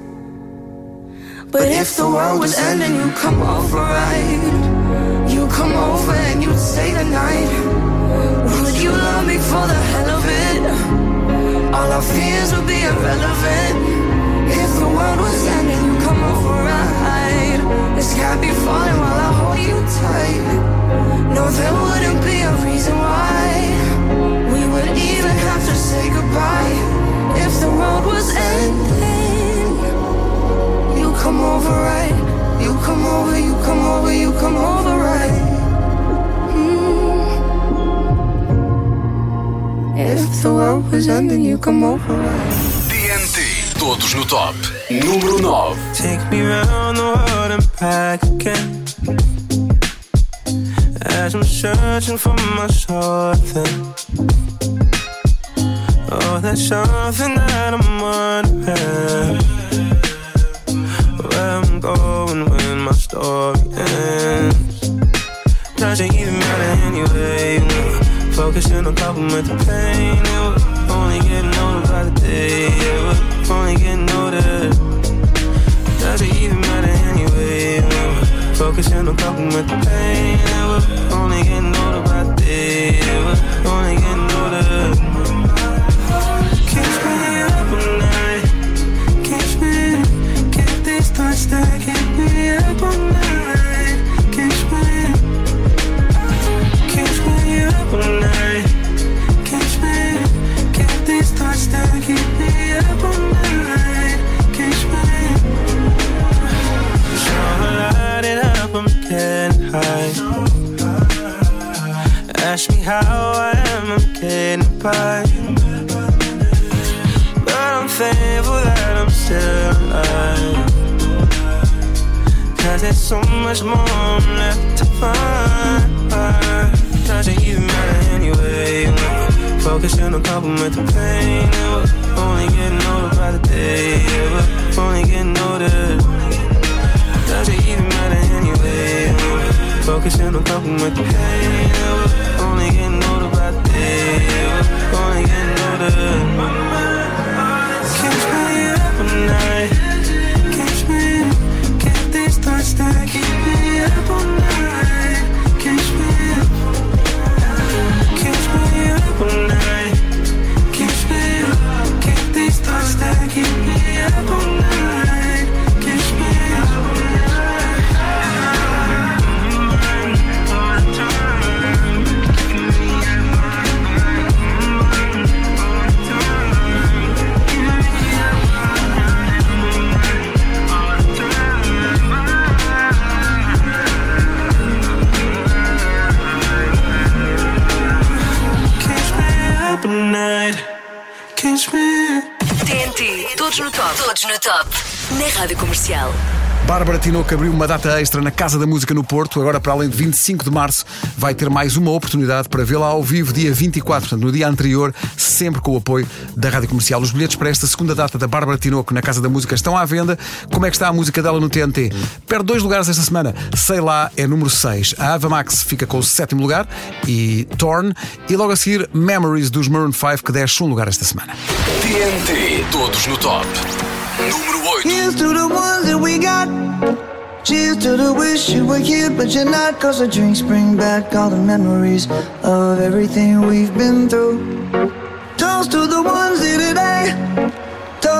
But if the world was ending, you come over, right? You come over and you'd stay the night. Would you love me for the hell of it? All our fears would be irrelevant. If the world was ending, you come over, right? The sky be falling while I hold you tight. No, there wouldn't be a reason why we would even have to say goodbye. If the world was ending, you come over, right? You come over, you come over, you come over, right? If the world was ending, you come over, right? TNT, todos no top. Número 9. Take me round the world and back again. As I'm searching for my something. Oh, that's something that I'm wondering. Where I'm going when my story ends. Doesn't even matter anyway. Focusing on coping with the pain. We're only getting older by the day. We're only getting older. Doesn't even matter anyway. Focusing on coping with the pain. We're only getting older by the day. We're only getting older. Can't stay up all night. Can't stay. Get these thoughts that keep me up all night. Can't stay. Can't stay up all night. Can't stay. Get these thoughts that keep me up all night. Can't stay. So I light it up, I'm getting high. Ask me how I am, I'm getting by. But I'm thankful that I'm still alive. Cause there's so much more left to find. Doesn't even matter anyway. Focusing on coping with the pain. We're only getting older by the day. We're only getting older. Doesn't even matter anyway. Focusing on coping with the pain. We're only getting older by the day. We're only getting older. Can't stay up all night. Can't stay. Get these thoughts that keep me up all night. Can't stay. Can't stay up all night. Can't stay. Get these thoughts that keep me up all night. Can't stay. TNT, todos no top. Todos no top. Na Rádio Comercial. Bárbara Tinoco abriu uma data extra na Casa da Música no Porto. Agora, para além de 25 de março, vai ter mais uma oportunidade para vê-la ao vivo dia 24, portanto, no dia anterior, sempre com o apoio da Rádio Comercial. Os bilhetes para esta segunda data da Bárbara Tinoco na Casa da Música estão à venda. Como é que está a música dela no TNT? Perde 2 lugares esta semana. Sei Lá é número 6. A Ava Max fica com o 7º lugar e Torn. E logo a seguir, Memories dos Maroon 5, que desce 1 lugar esta semana. TNT, todos no top. Número 8. Here's to the ones that we got. Cheers to the wish you were here but you're not. Cause the drinks bring back all the memories of everything we've been through. Toast to the ones here today. Toast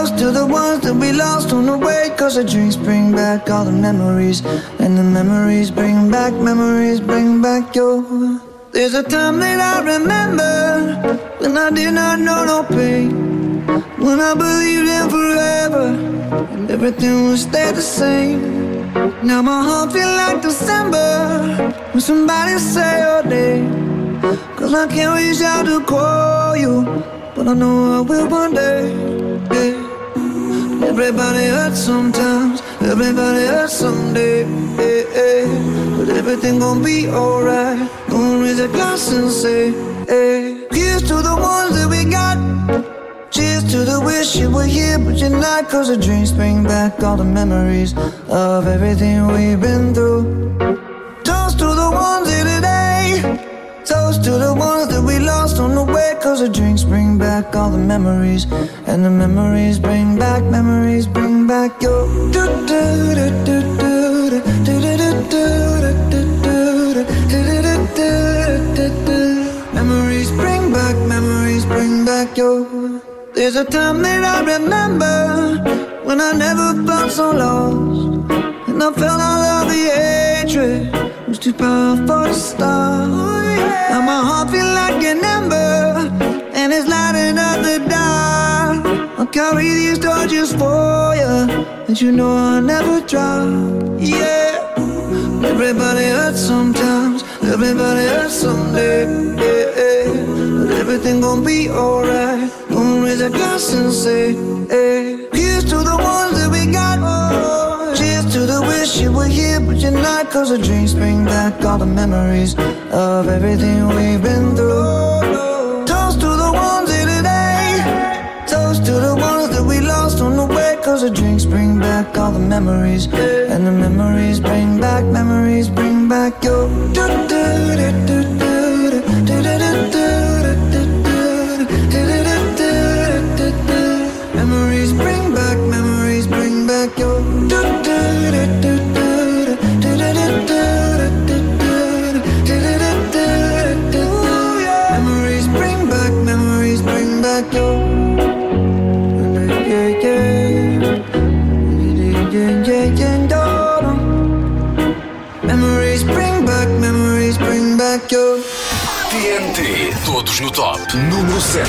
Toast to the ones that we lost on the way, 'cause the drinks bring back all the memories, and the memories bring back your. There's a time that I remember when I did not know no pain, when I believed in forever and everything would stay the same. Now my heart feel like December when somebody say your name, 'cause I can't reach out to call you, but I know I will one day. Yeah. Everybody hurts sometimes, everybody hurts someday. Yeah, yeah. But everything gon' be alright. Gonna raise a glass and say, hey. Here's to the ones that we got. Cheers to the wish you were here, but you're not, 'cause the drinks bring back all the memories of everything we've been through. Toast to the ones here today. Toast to the ones that we lost on the way, 'cause the drinks bring back all the memories, and the memories bring back your. Memories bring back your. There's a time that I remember when I never felt so lost, and I felt all of the hatred was too powerful to stop. Now my heart feel like an ember, and it's lighting up the dark. I'll carry these torches for you, and you know I'll never drop. Yeah. Everybody hurts sometimes, everybody hurts someday. Yeah, yeah. But everything gon' be alright. Gonna raise a glass and say, hey. Here's to the ones that we got. Oh, cheers to the wish you were here, but you're not, 'cause the drinks bring back all the memories of everything we've been through. Toast to the ones here today. Toast to the ones that we lost on the way, 'cause the drinks bring back all the memories, and the memories bring back your. Memories bring back your. Memories bring back your. Memories bring back your. TNT, todos no top. Número 7.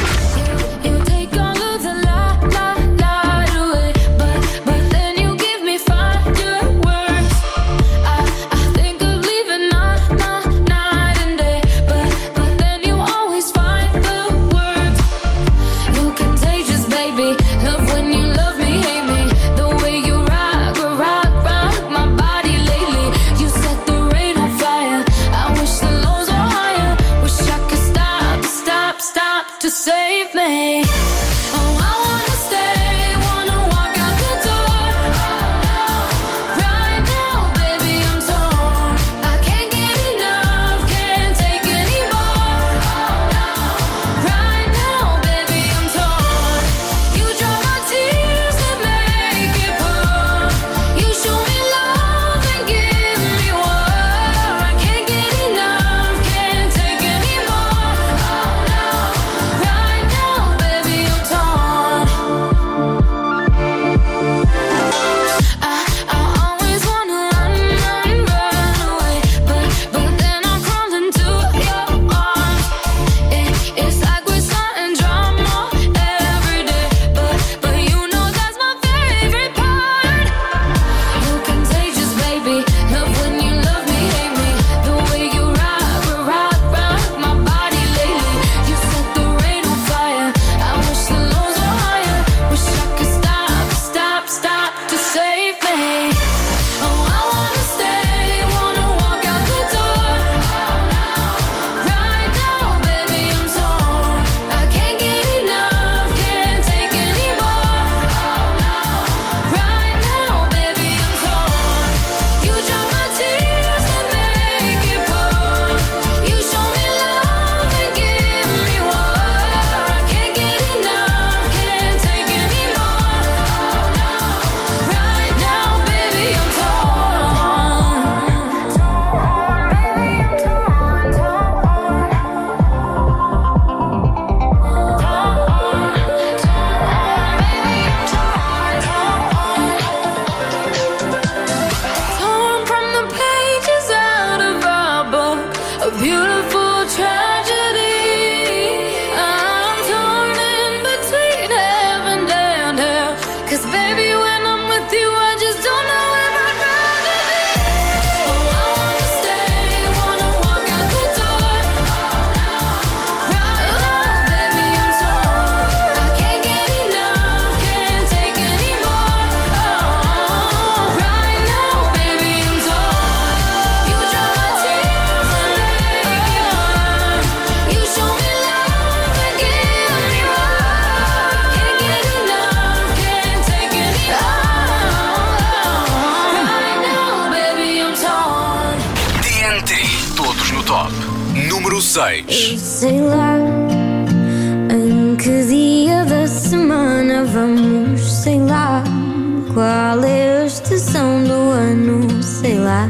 6. Sei lá em que dia da semana vamos, sei lá qual é a estação do ano, sei lá.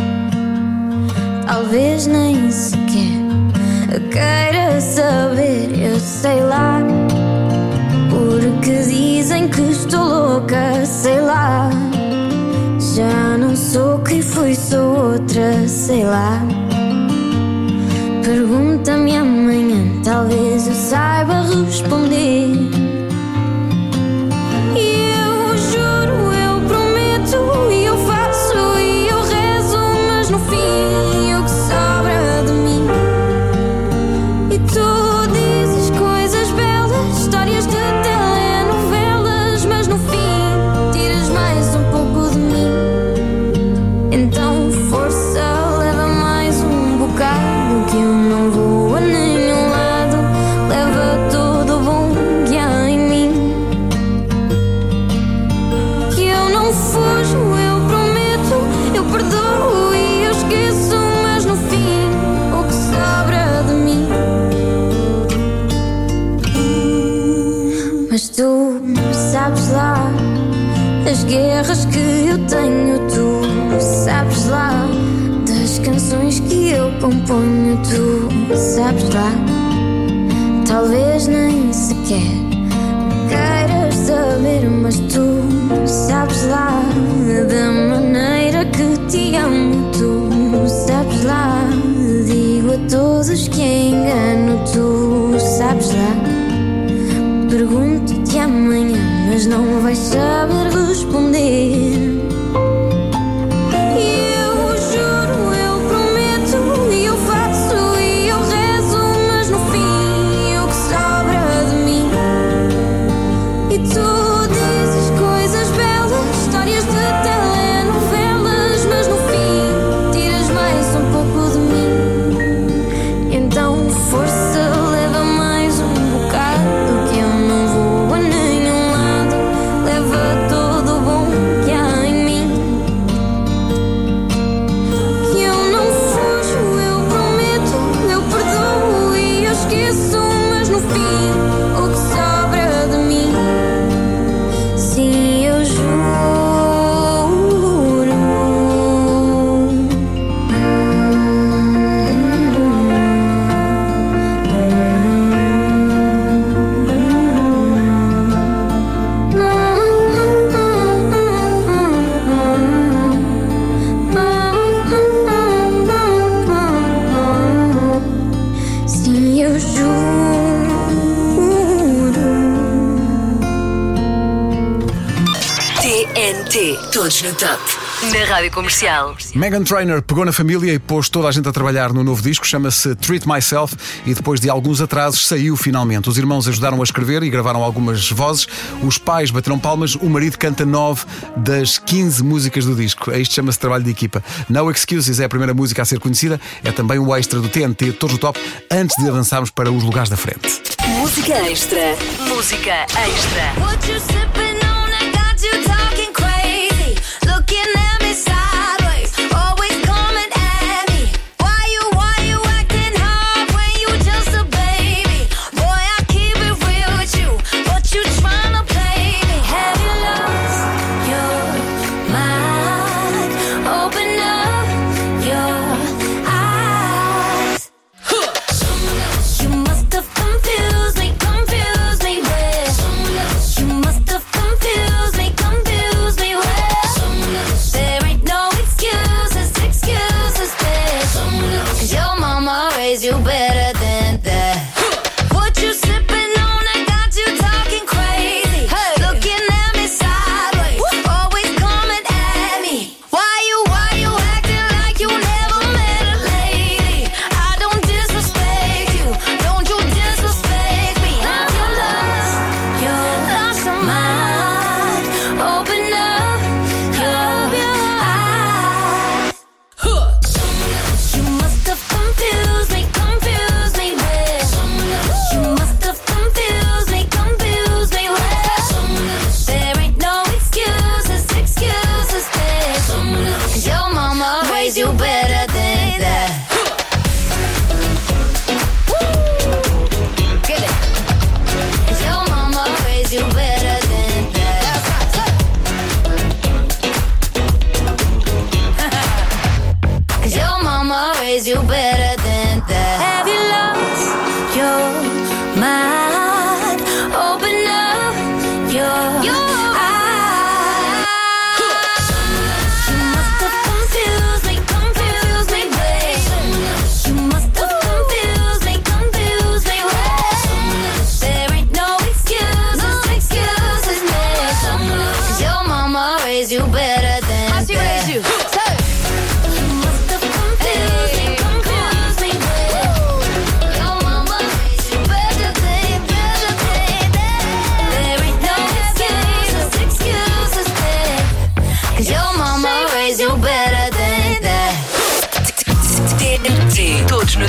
Talvez nem sequer queira saber, eu sei lá. Porque dizem que estou louca, sei lá. Já não sou quem fui, sou outra, sei lá. Pergunta-me amanhã, talvez eu saiba responder. E eu juro, eu prometo, e eu faço, e eu rezo, mas no fim o que sobra de mim. E tu dizes coisas belas, histórias de telenovelas, mas no fim tiras mais um pouco de mim. Então força, leva mais um bocado, que eu não vou a nenhum lado. Leva todo o bom que há em mim. Que eu não fujo, eu prometo, eu perdoo e eu esqueço, mas no fim o que sobra de mim. Mas tu sabes lá as guerras que eu tenho, tu sabes lá das canções que eu componho, tu sabes lá. Talvez nem sequer queiras saber, mas tu sabes lá da maneira que te amo, tu sabes lá. Digo a todos que engano, tu sabes lá. Pergunto-te amanhã, mas não vais saber responder. E eu juro, eu prometo, e eu faço, e eu rezo, mas no fim o que sobra de mim. E tu dizes coisas belas, histórias de telenovelas, mas no fim tiras mais um pouco de mim. Então força, leva mais um bocado, que eu não vou a nenhum lado. Leva todo o bom que há em mim. Que eu não fujo, eu prometo, eu perdoo e eu esqueço, mas no fim o que sobra de mim. Sim, eu juro. Sim, eu juro. TNT, todos no top. Na Rádio Comercial. Meghan Trainor pegou na família e pôs toda a gente a trabalhar no novo disco, chama-se Treat Myself, e depois de alguns atrasos saiu finalmente. Os irmãos ajudaram a escrever e gravaram algumas vozes, os pais bateram palmas, o marido canta 9 das 15 músicas do disco. Isto chama-se trabalho de equipa. No Excuses é a primeira música a ser conhecida, é também um extra do TNT, todos no top, antes de avançarmos para os lugares da frente. Música extra. Música extra. What you sipping on? I got you talking crazy, looking at me sideways, always coming at me. Why you acting hard when you just a baby? Boy, I keep it real with you, but you tryna play me. Have you lost your mind? Open up your eyes. You must have confused me with. You must have confused me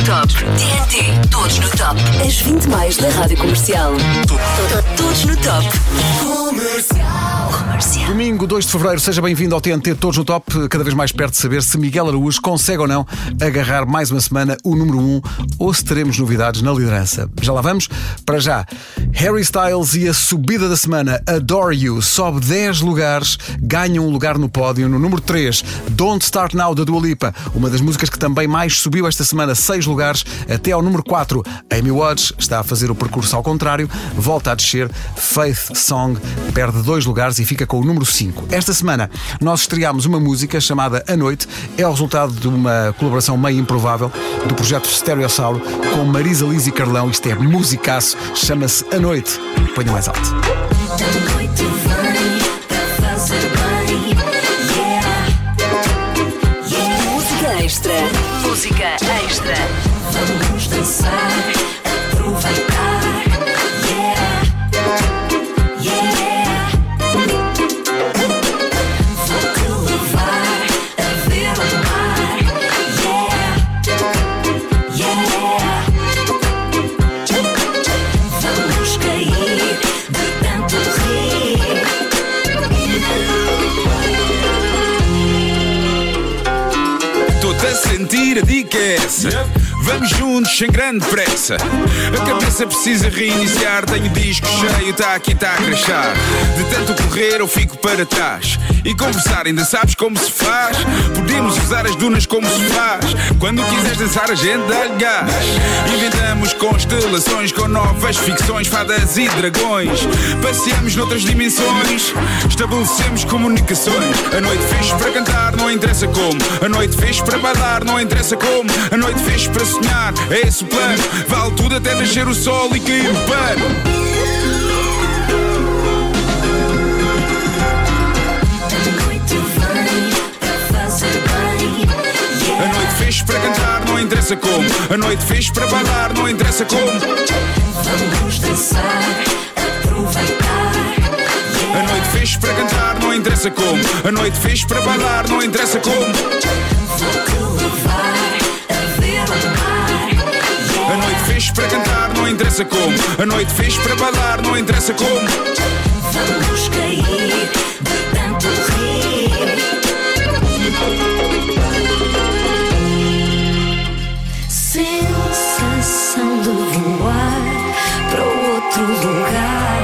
top. TNT, todos no top. As 20 mais da Rádio Comercial. Todos no top. Comercial. Domingo 2 de Fevereiro, seja bem-vindo ao TNT Todos no Top, cada vez mais perto de saber se Miguel Araújo consegue ou não agarrar mais uma semana o número 1 ou se teremos novidades na liderança. Já lá vamos. Para já, Harry Styles e a subida da semana, Adore You, sobe 10 lugares, ganha um lugar no pódio. No número 3, Don't Start Now, da Dua Lipa, uma das músicas que também mais subiu esta semana, 6 lugares, até ao número 4. Amy Watts está a fazer o percurso ao contrário, volta a descer. Faith Song perde 2 lugares e fica com o número 5. Esta semana nós estreámos uma música chamada A Noite, é o resultado de uma colaboração meio improvável do projeto Stereossauro com Marisa Liz e Carlão. Isto é musicaço, chama-se A Noite. Ponha mais alto. Música extra. Música extra. Vamos dançar, aproveitar. Sentir a dica é essa. Vamos juntos sem grande pressa. A cabeça precisa reiniciar. Tenho o disco cheio, está aqui, está a crachar. De tanto correr eu fico para trás. E conversar, ainda sabes como se faz. Podemos usar as dunas como se faz. Quando quiseres dançar a gente dá-lhe gás. Inventamos constelações com novas ficções, fadas e dragões. Passeamos noutras dimensões. Estabelecemos comunicações. A noite fez para cantar, não interessa como. A noite fez para bailar, não interessa como. A noite fez para sonhar, é esse o plano. Vale tudo até nascer o sol e cair o pano. A noite fez para cantar, não interessa como. A noite fez para bailar, não interessa como. Vamos dançar, aproveitar. A noite fez para cantar, não interessa como. A noite fez para bailar, não interessa como. Vou-te levar a ver o mar. A noite fez para cantar, não interessa como. A noite fez para bailar, não interessa como. Vamos cair de tanto rir. Sensação de voar para outro lugar.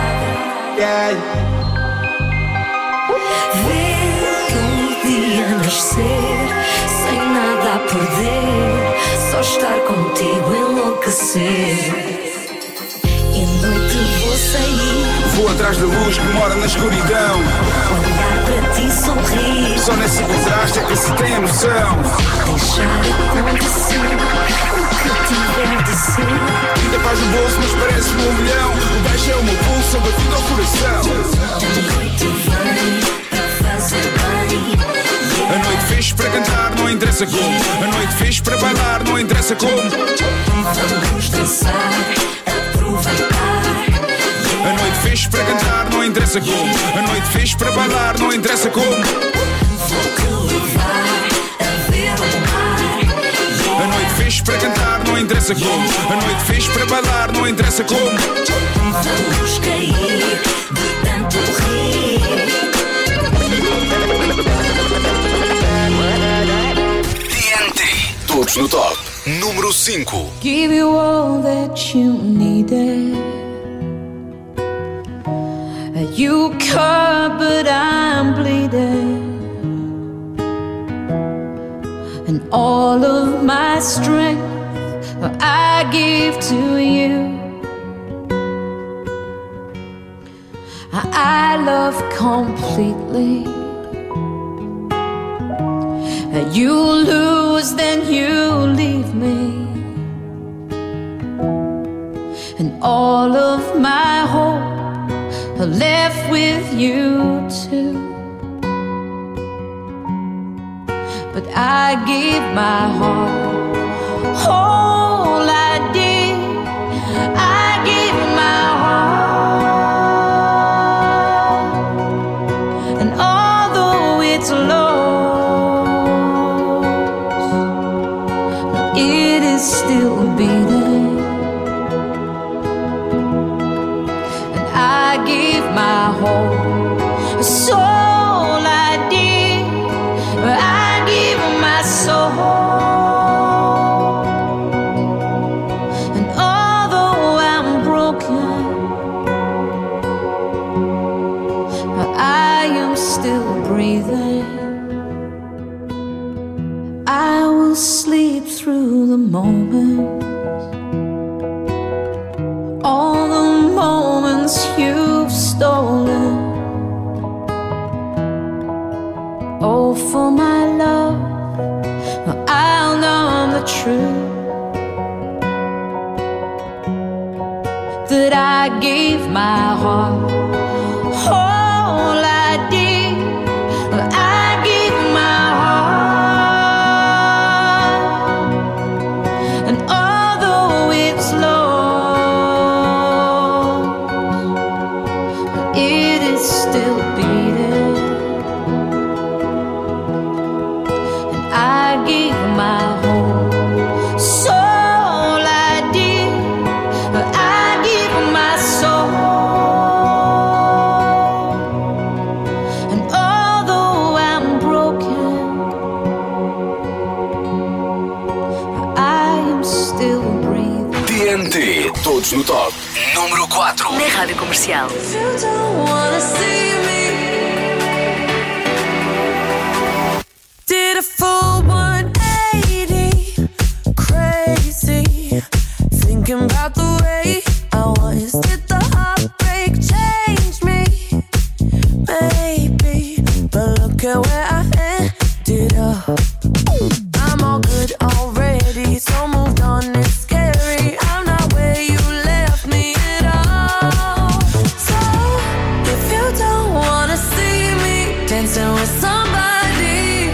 Ver um dia nascer sem nada a perder, só estar contigo enlouquecer. E à noite vou sair, vou atrás da luz que mora na escuridão. Olhar para ti sorrir, só nesse contraste é que se tem a noção. Deixar acontecer o que tiver de ser. Ainda faz no bolso mas parece-me um milhão. O baixo é o meu pulso, a batida ao coração. A noite vem para fazer bem. A noite fez para cantar, não interessa como. A noite fez para bailar, não interessa como. Vamos dançar, aproveitar. A noite fez para cantar, não interessa como. A noite fez para bailar, não interessa como. Vou-te levar a ver o mar. A noite fez para cantar, não interessa como. A noite fez para bailar, não interessa como. Vamos cair de tanto rir. TNT, todos no top. Número 5. Give you all that you needed. You cut, but I'm bleeding. And all of my strength I give to you. I love completely. You lose, then you leave me. And all of my hope left with you too. But I give my heart, all I did, I give my heart. And although it's lost, it is I give my whole soul. I did, I give my soul. And although I'm broken, I am still breathing. I will sleep through the moments, all the moments you've stolen. Oh, for my love, I'll know the truth, that I gave my heart. All I did, I gave my heart. And although it's lost, it is still beating. And I gave my whole soul. I did, I give my soul. And although I'm broken, I am still breathing. TNT, todos no top. Número 4. Na Rádio Comercial. If you don't wanna see me, did a full 180, crazy, thinking about the way I was. Did the heartbreak change me? Maybe, but look at where I ended up. I'm all good already, so moved on, it's scary. I'm not where you left me at all. So, if you don't wanna see me dancing with somebody,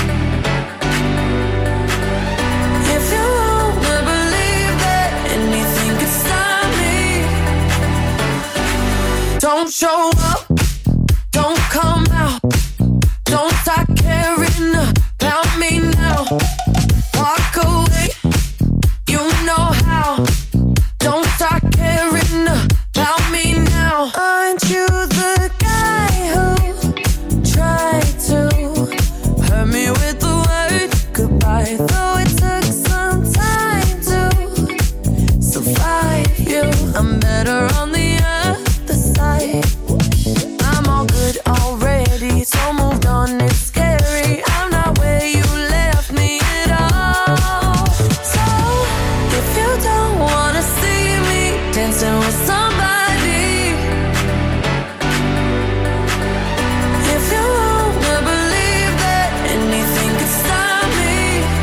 if you wanna believe that anything could stop me, don't show up, don't come out, don't start caring about me now. Walk away, you know how. Don't start caring about me now. Aren't you the guy who tried to hurt me with the word goodbye? Though it took some time to survive you, I'm better on the other side. I'm all good already, so moved on, it's scary. I'm not where you left me at all. So, if you don't wanna see me dancing with somebody, if you wanna believe that anything could stop me,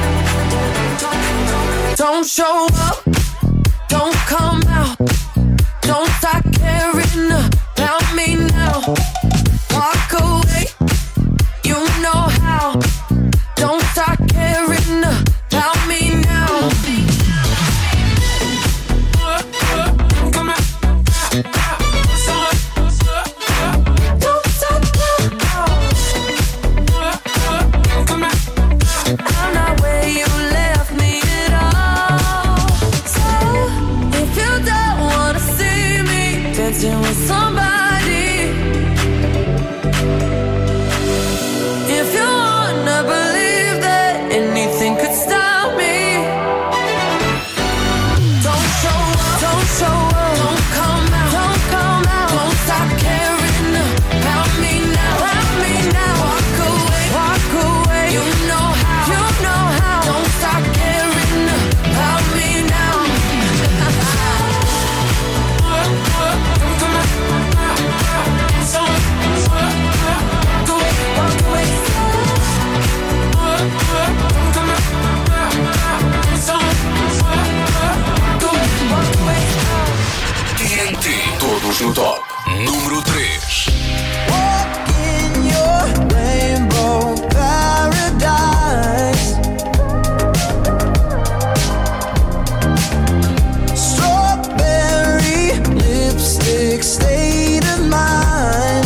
don't show up, don't come out, don't start caring about me now. Walk away, you know how. Don't start caring about me now. Don't stop now. I'm not where you left me at all. So, if you don't wanna see me dancing with somebody, if you wanna believe that anything could stop me, don't show up, don't show up, don't come out, don't come out, don't stop caring about me now, walk away, you know how, don't stop caring about me now. TNT, todos no top. Número 3. Walk in your rainbow paradise. Strawberry lipstick state of mind.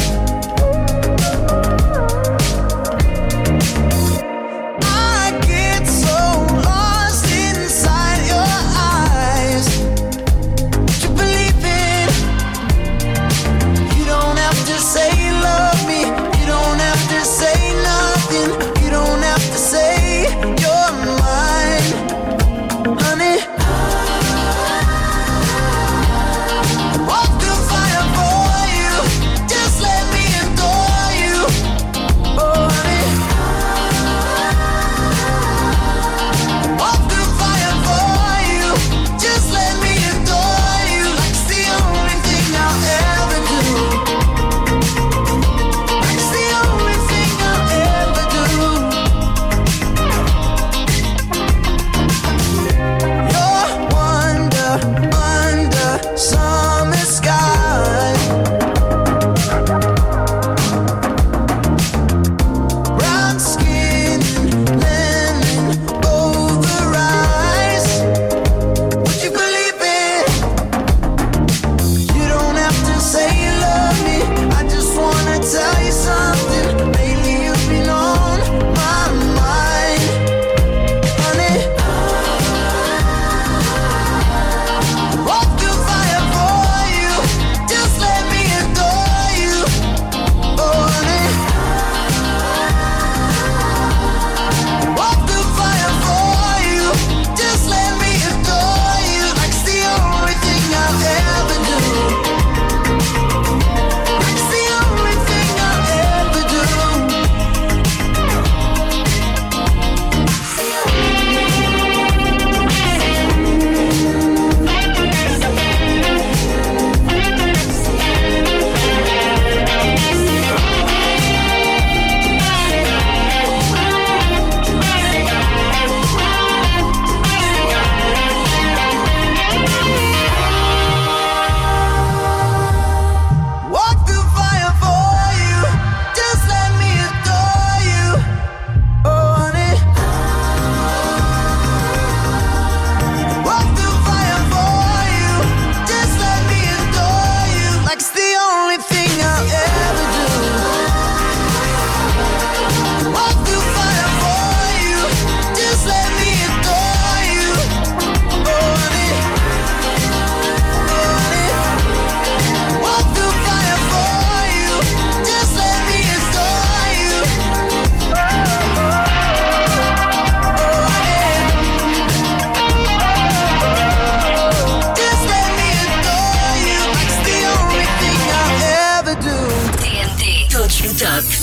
I get so lost inside your eyes. You believe it.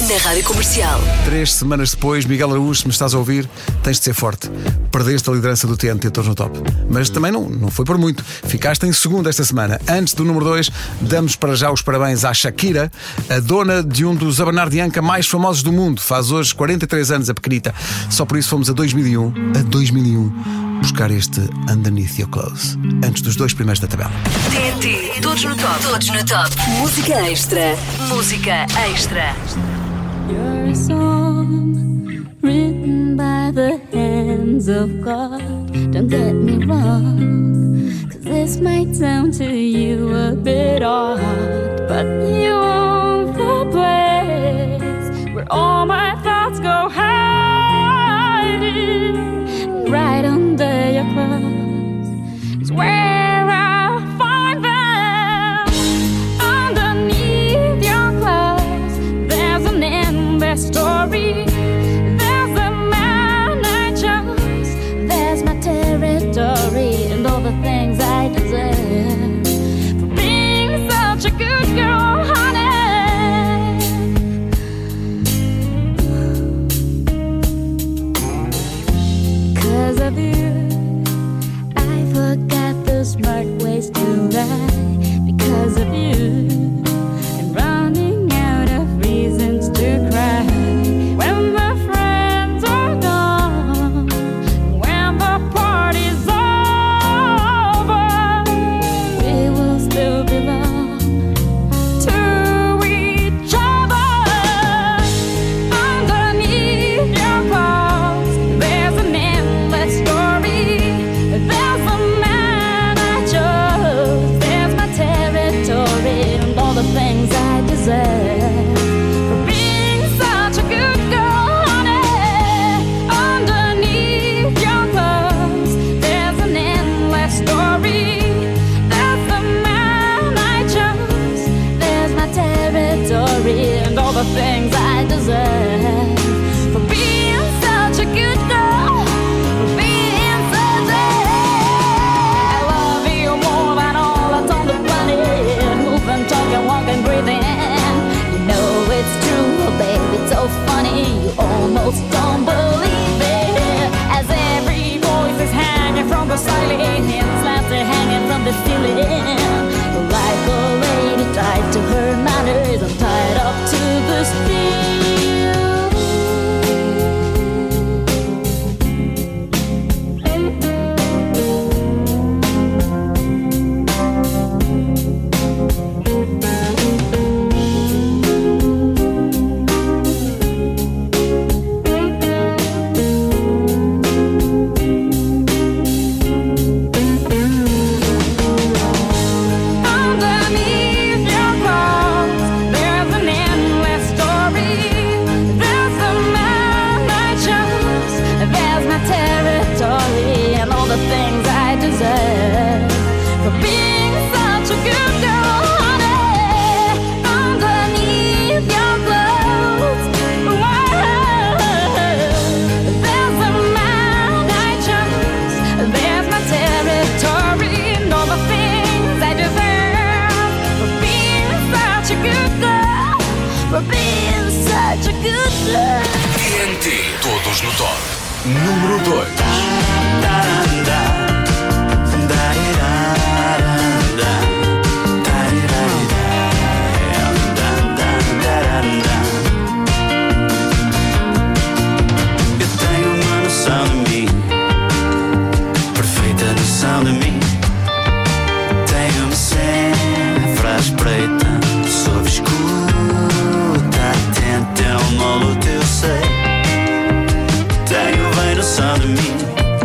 na Rádio Comercial. 3 semanas depois, Miguel Araújo, se me estás a ouvir, tens de ser forte. Perdeste a liderança do TNT Todos no Top. Mas também não foi por muito. Ficaste em segundo esta semana. Antes do número 2, damos para já os parabéns à Shakira, a dona de um dos abanar de anca mais famosos do mundo. Faz hoje 43 anos, a pequenita. Só por isso fomos a 2001, buscar este Underneath Your Clothes, antes dos 2 primeiros da tabela. TNT, todos no top. Todos no top. Música extra. Música extra. You're a song written by the hands of God. Don't get me wrong, 'cause this might sound to you a bit odd, but you own the place where all my thoughts go hiding. Right under your clothes is where I find them. Underneath your clothes, there's an endless story. There's the man I chose, there's my territory, and all the things I deserve for being such a good girl, honey. 'Cause of you, I forgot the smart ways to lie. Because of you, I'm running out of reasons to cry. When the friends are gone, when the party's over, we will still belong to each other. Underneath your clothes, there's an endless story. There's a man I chose, there's my territory, and all the things I deserve for being such a good girl, honey. Underneath your clothes, there's an endless story. There's the man I chose, there's my territory, and all the things I deserve for being such a good girl, for being such a... I love you more than all that's on the planet. Moving, talking, walking, breathing. You know it's true, baby, it's so funny. You almost don't believe it. As every voice is hanging from the ceiling, slants are hanging from the ceiling. Like a lady tied to her manners, I'm tied up to the steel. Underneath your clothes, there's an endless story. There's the man I chose, there's my territory, and all the things I deserve for being such a good girl, honey. Underneath your clothes, there's the man I chose, there's my territory, and all the things I deserve for being such a good girl, for being such a good girl. TNT, todos no top. Número 2. Eu tenho uma noção de mim, perfeita noção de mim. Tenho-me sempre à espreita, sob escuta, atento, é um maluco, eu sei. Tenho bem noção de mim.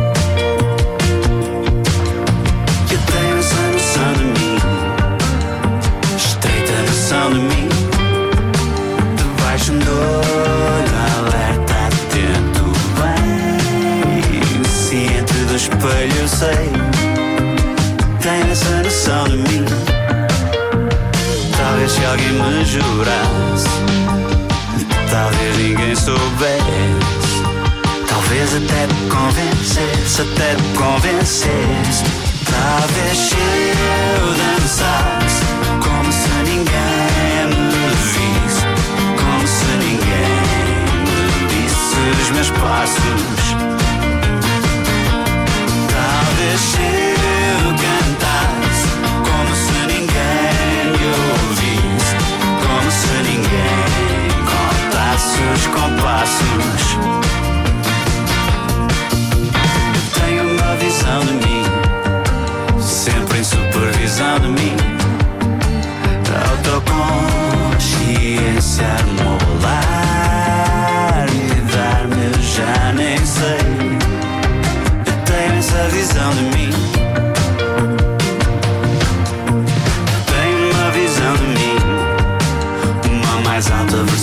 Eu tenho essa noção de mim, estreita noção de mim. Debaixo do olho, alerta, atento, bem ciente do espelho, eu sei. Tenho essa noção de mim. Talvez se alguém me jurasse, talvez ninguém soubesse. Talvez até te convencesse. Talvez se eu dançasse como se ninguém me visse, como se ninguém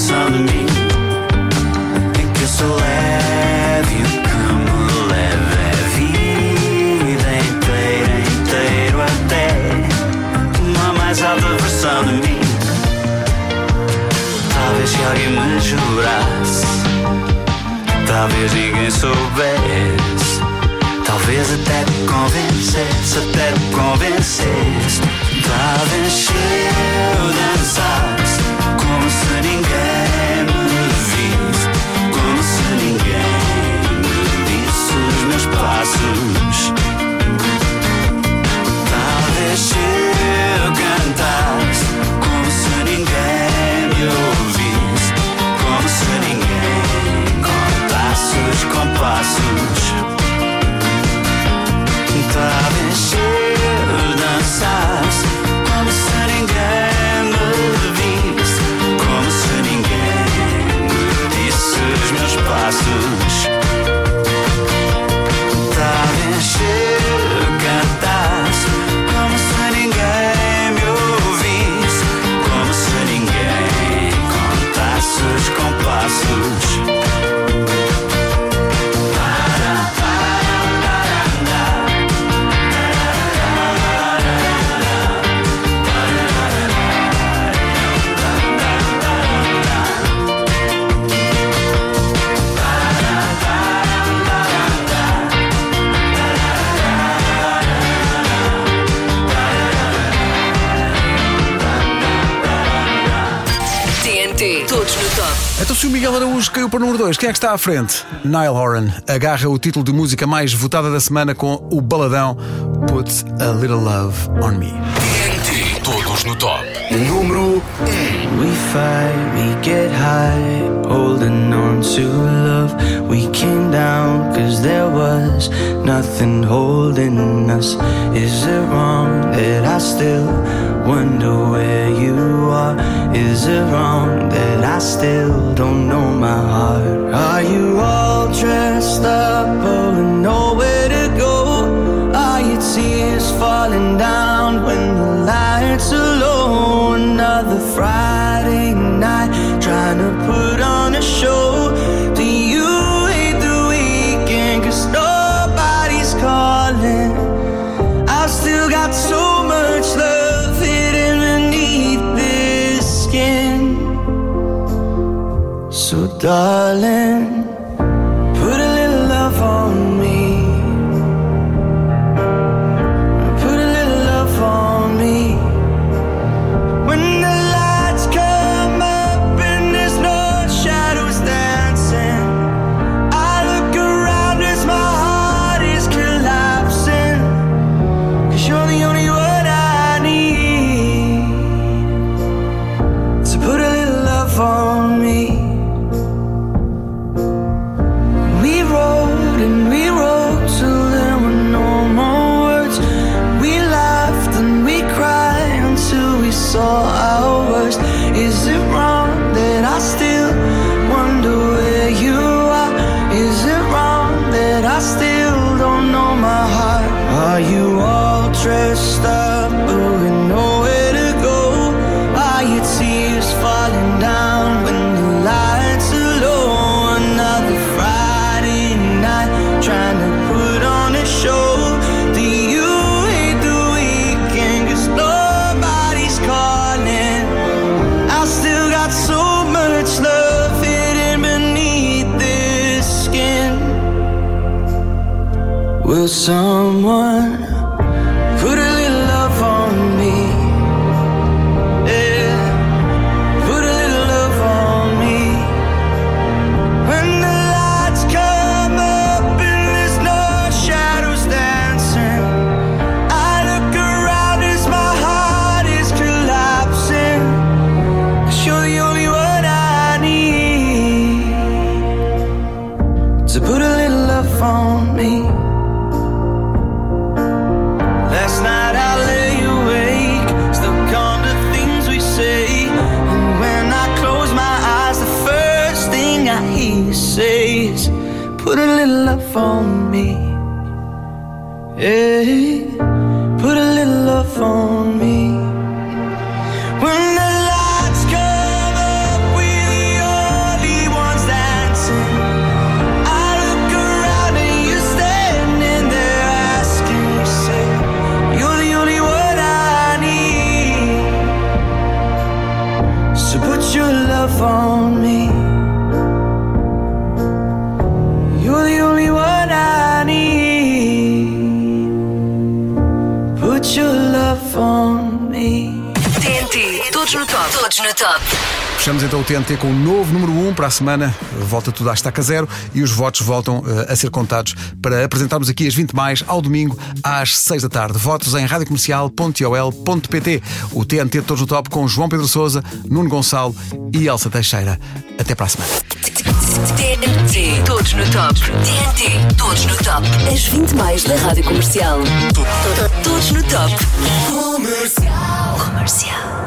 versão de mim em que eu sou leve e o que me leva é a vida inteiro até uma mais alta versão de mim. Talvez se alguém me jurasse, talvez ninguém soubesse, talvez até te convencesse, talvez se eu dançasse como se ninguém me visse, como se ninguém me visse os meus passos, talvez se eu cantasse como se ninguém me ouvisse, como se ninguém contasse os compassos, talvez se eu dançasse como se ninguém me visse, como se ninguém me disse os meus passos, talvez se eu cantasse como se ninguém me ouvisse, como se ninguém contasse os compassos. Todos no top. Então, se o Miguel Araújo caiu para o número 2, quem é que está à frente? Niall Horan agarra o título de música mais votada da semana com o baladão Put a Little Love on Me. TNT, todos no top. Número 1. We fight, we get high, holding on to love. We came down cause there was nothing holding us. Is it wrong that I still wonder where you are? Is it wrong that I still don't know my heart? Are you all dressed up but with nowhere to go? Are your tears falling down when the lights are low? Another Friday night trying to put on a show. Do you hate the weekend cause nobody's calling? I've still got so much love hidden beneath this skin. So darling, put a little love on me. Put a little love on me. When the lights come up and there's no shadows dancing, I look around as my heart is collapsing, cause you're the only one I need. So put a little love on me. We rode and we rode till there were no more words. We laughed and we cried until we saw our worst. Is it wrong that I still wonder where you are? Is it wrong that I still don't know my heart? Are you all dressed up but with nowhere to go? Are your tears falling down when the lights are low? Another Friday night trying to put on a show. Do you hate the weekend cause nobody's calling? I still got so much love hidden beneath this skin. Will someone put a little love on me? Yeah, put a little love on me. When the lights come up and there's no shadows dancing, I look around as my heart is collapsing, cause you're the only one I need. So put a little love on me. Last night I lay awake, still come to things we say. And when I close my eyes, the first thing I hear you say is, put a little love on me. Yeah, put a little love on me. When the lights come up with the love on me. You're the only one I need. Put your love on me. TNT, todos no top. Todos no top. Fechamos então o TNT com o novo número 1 para a semana. Volta tudo à estaca zero e os votos voltam a ser contados para apresentarmos aqui as 20 mais ao domingo às 6 da tarde. Votos em radiocomercial.ol.pt. O TNT Todos no Top com João Pedro Sousa, Nuno Gonçalo e Elsa Teixeira. Até para a semana. TNT, todos no top. TNT, todos no top. As 20 mais da Rádio Comercial. Todos no top. Comercial.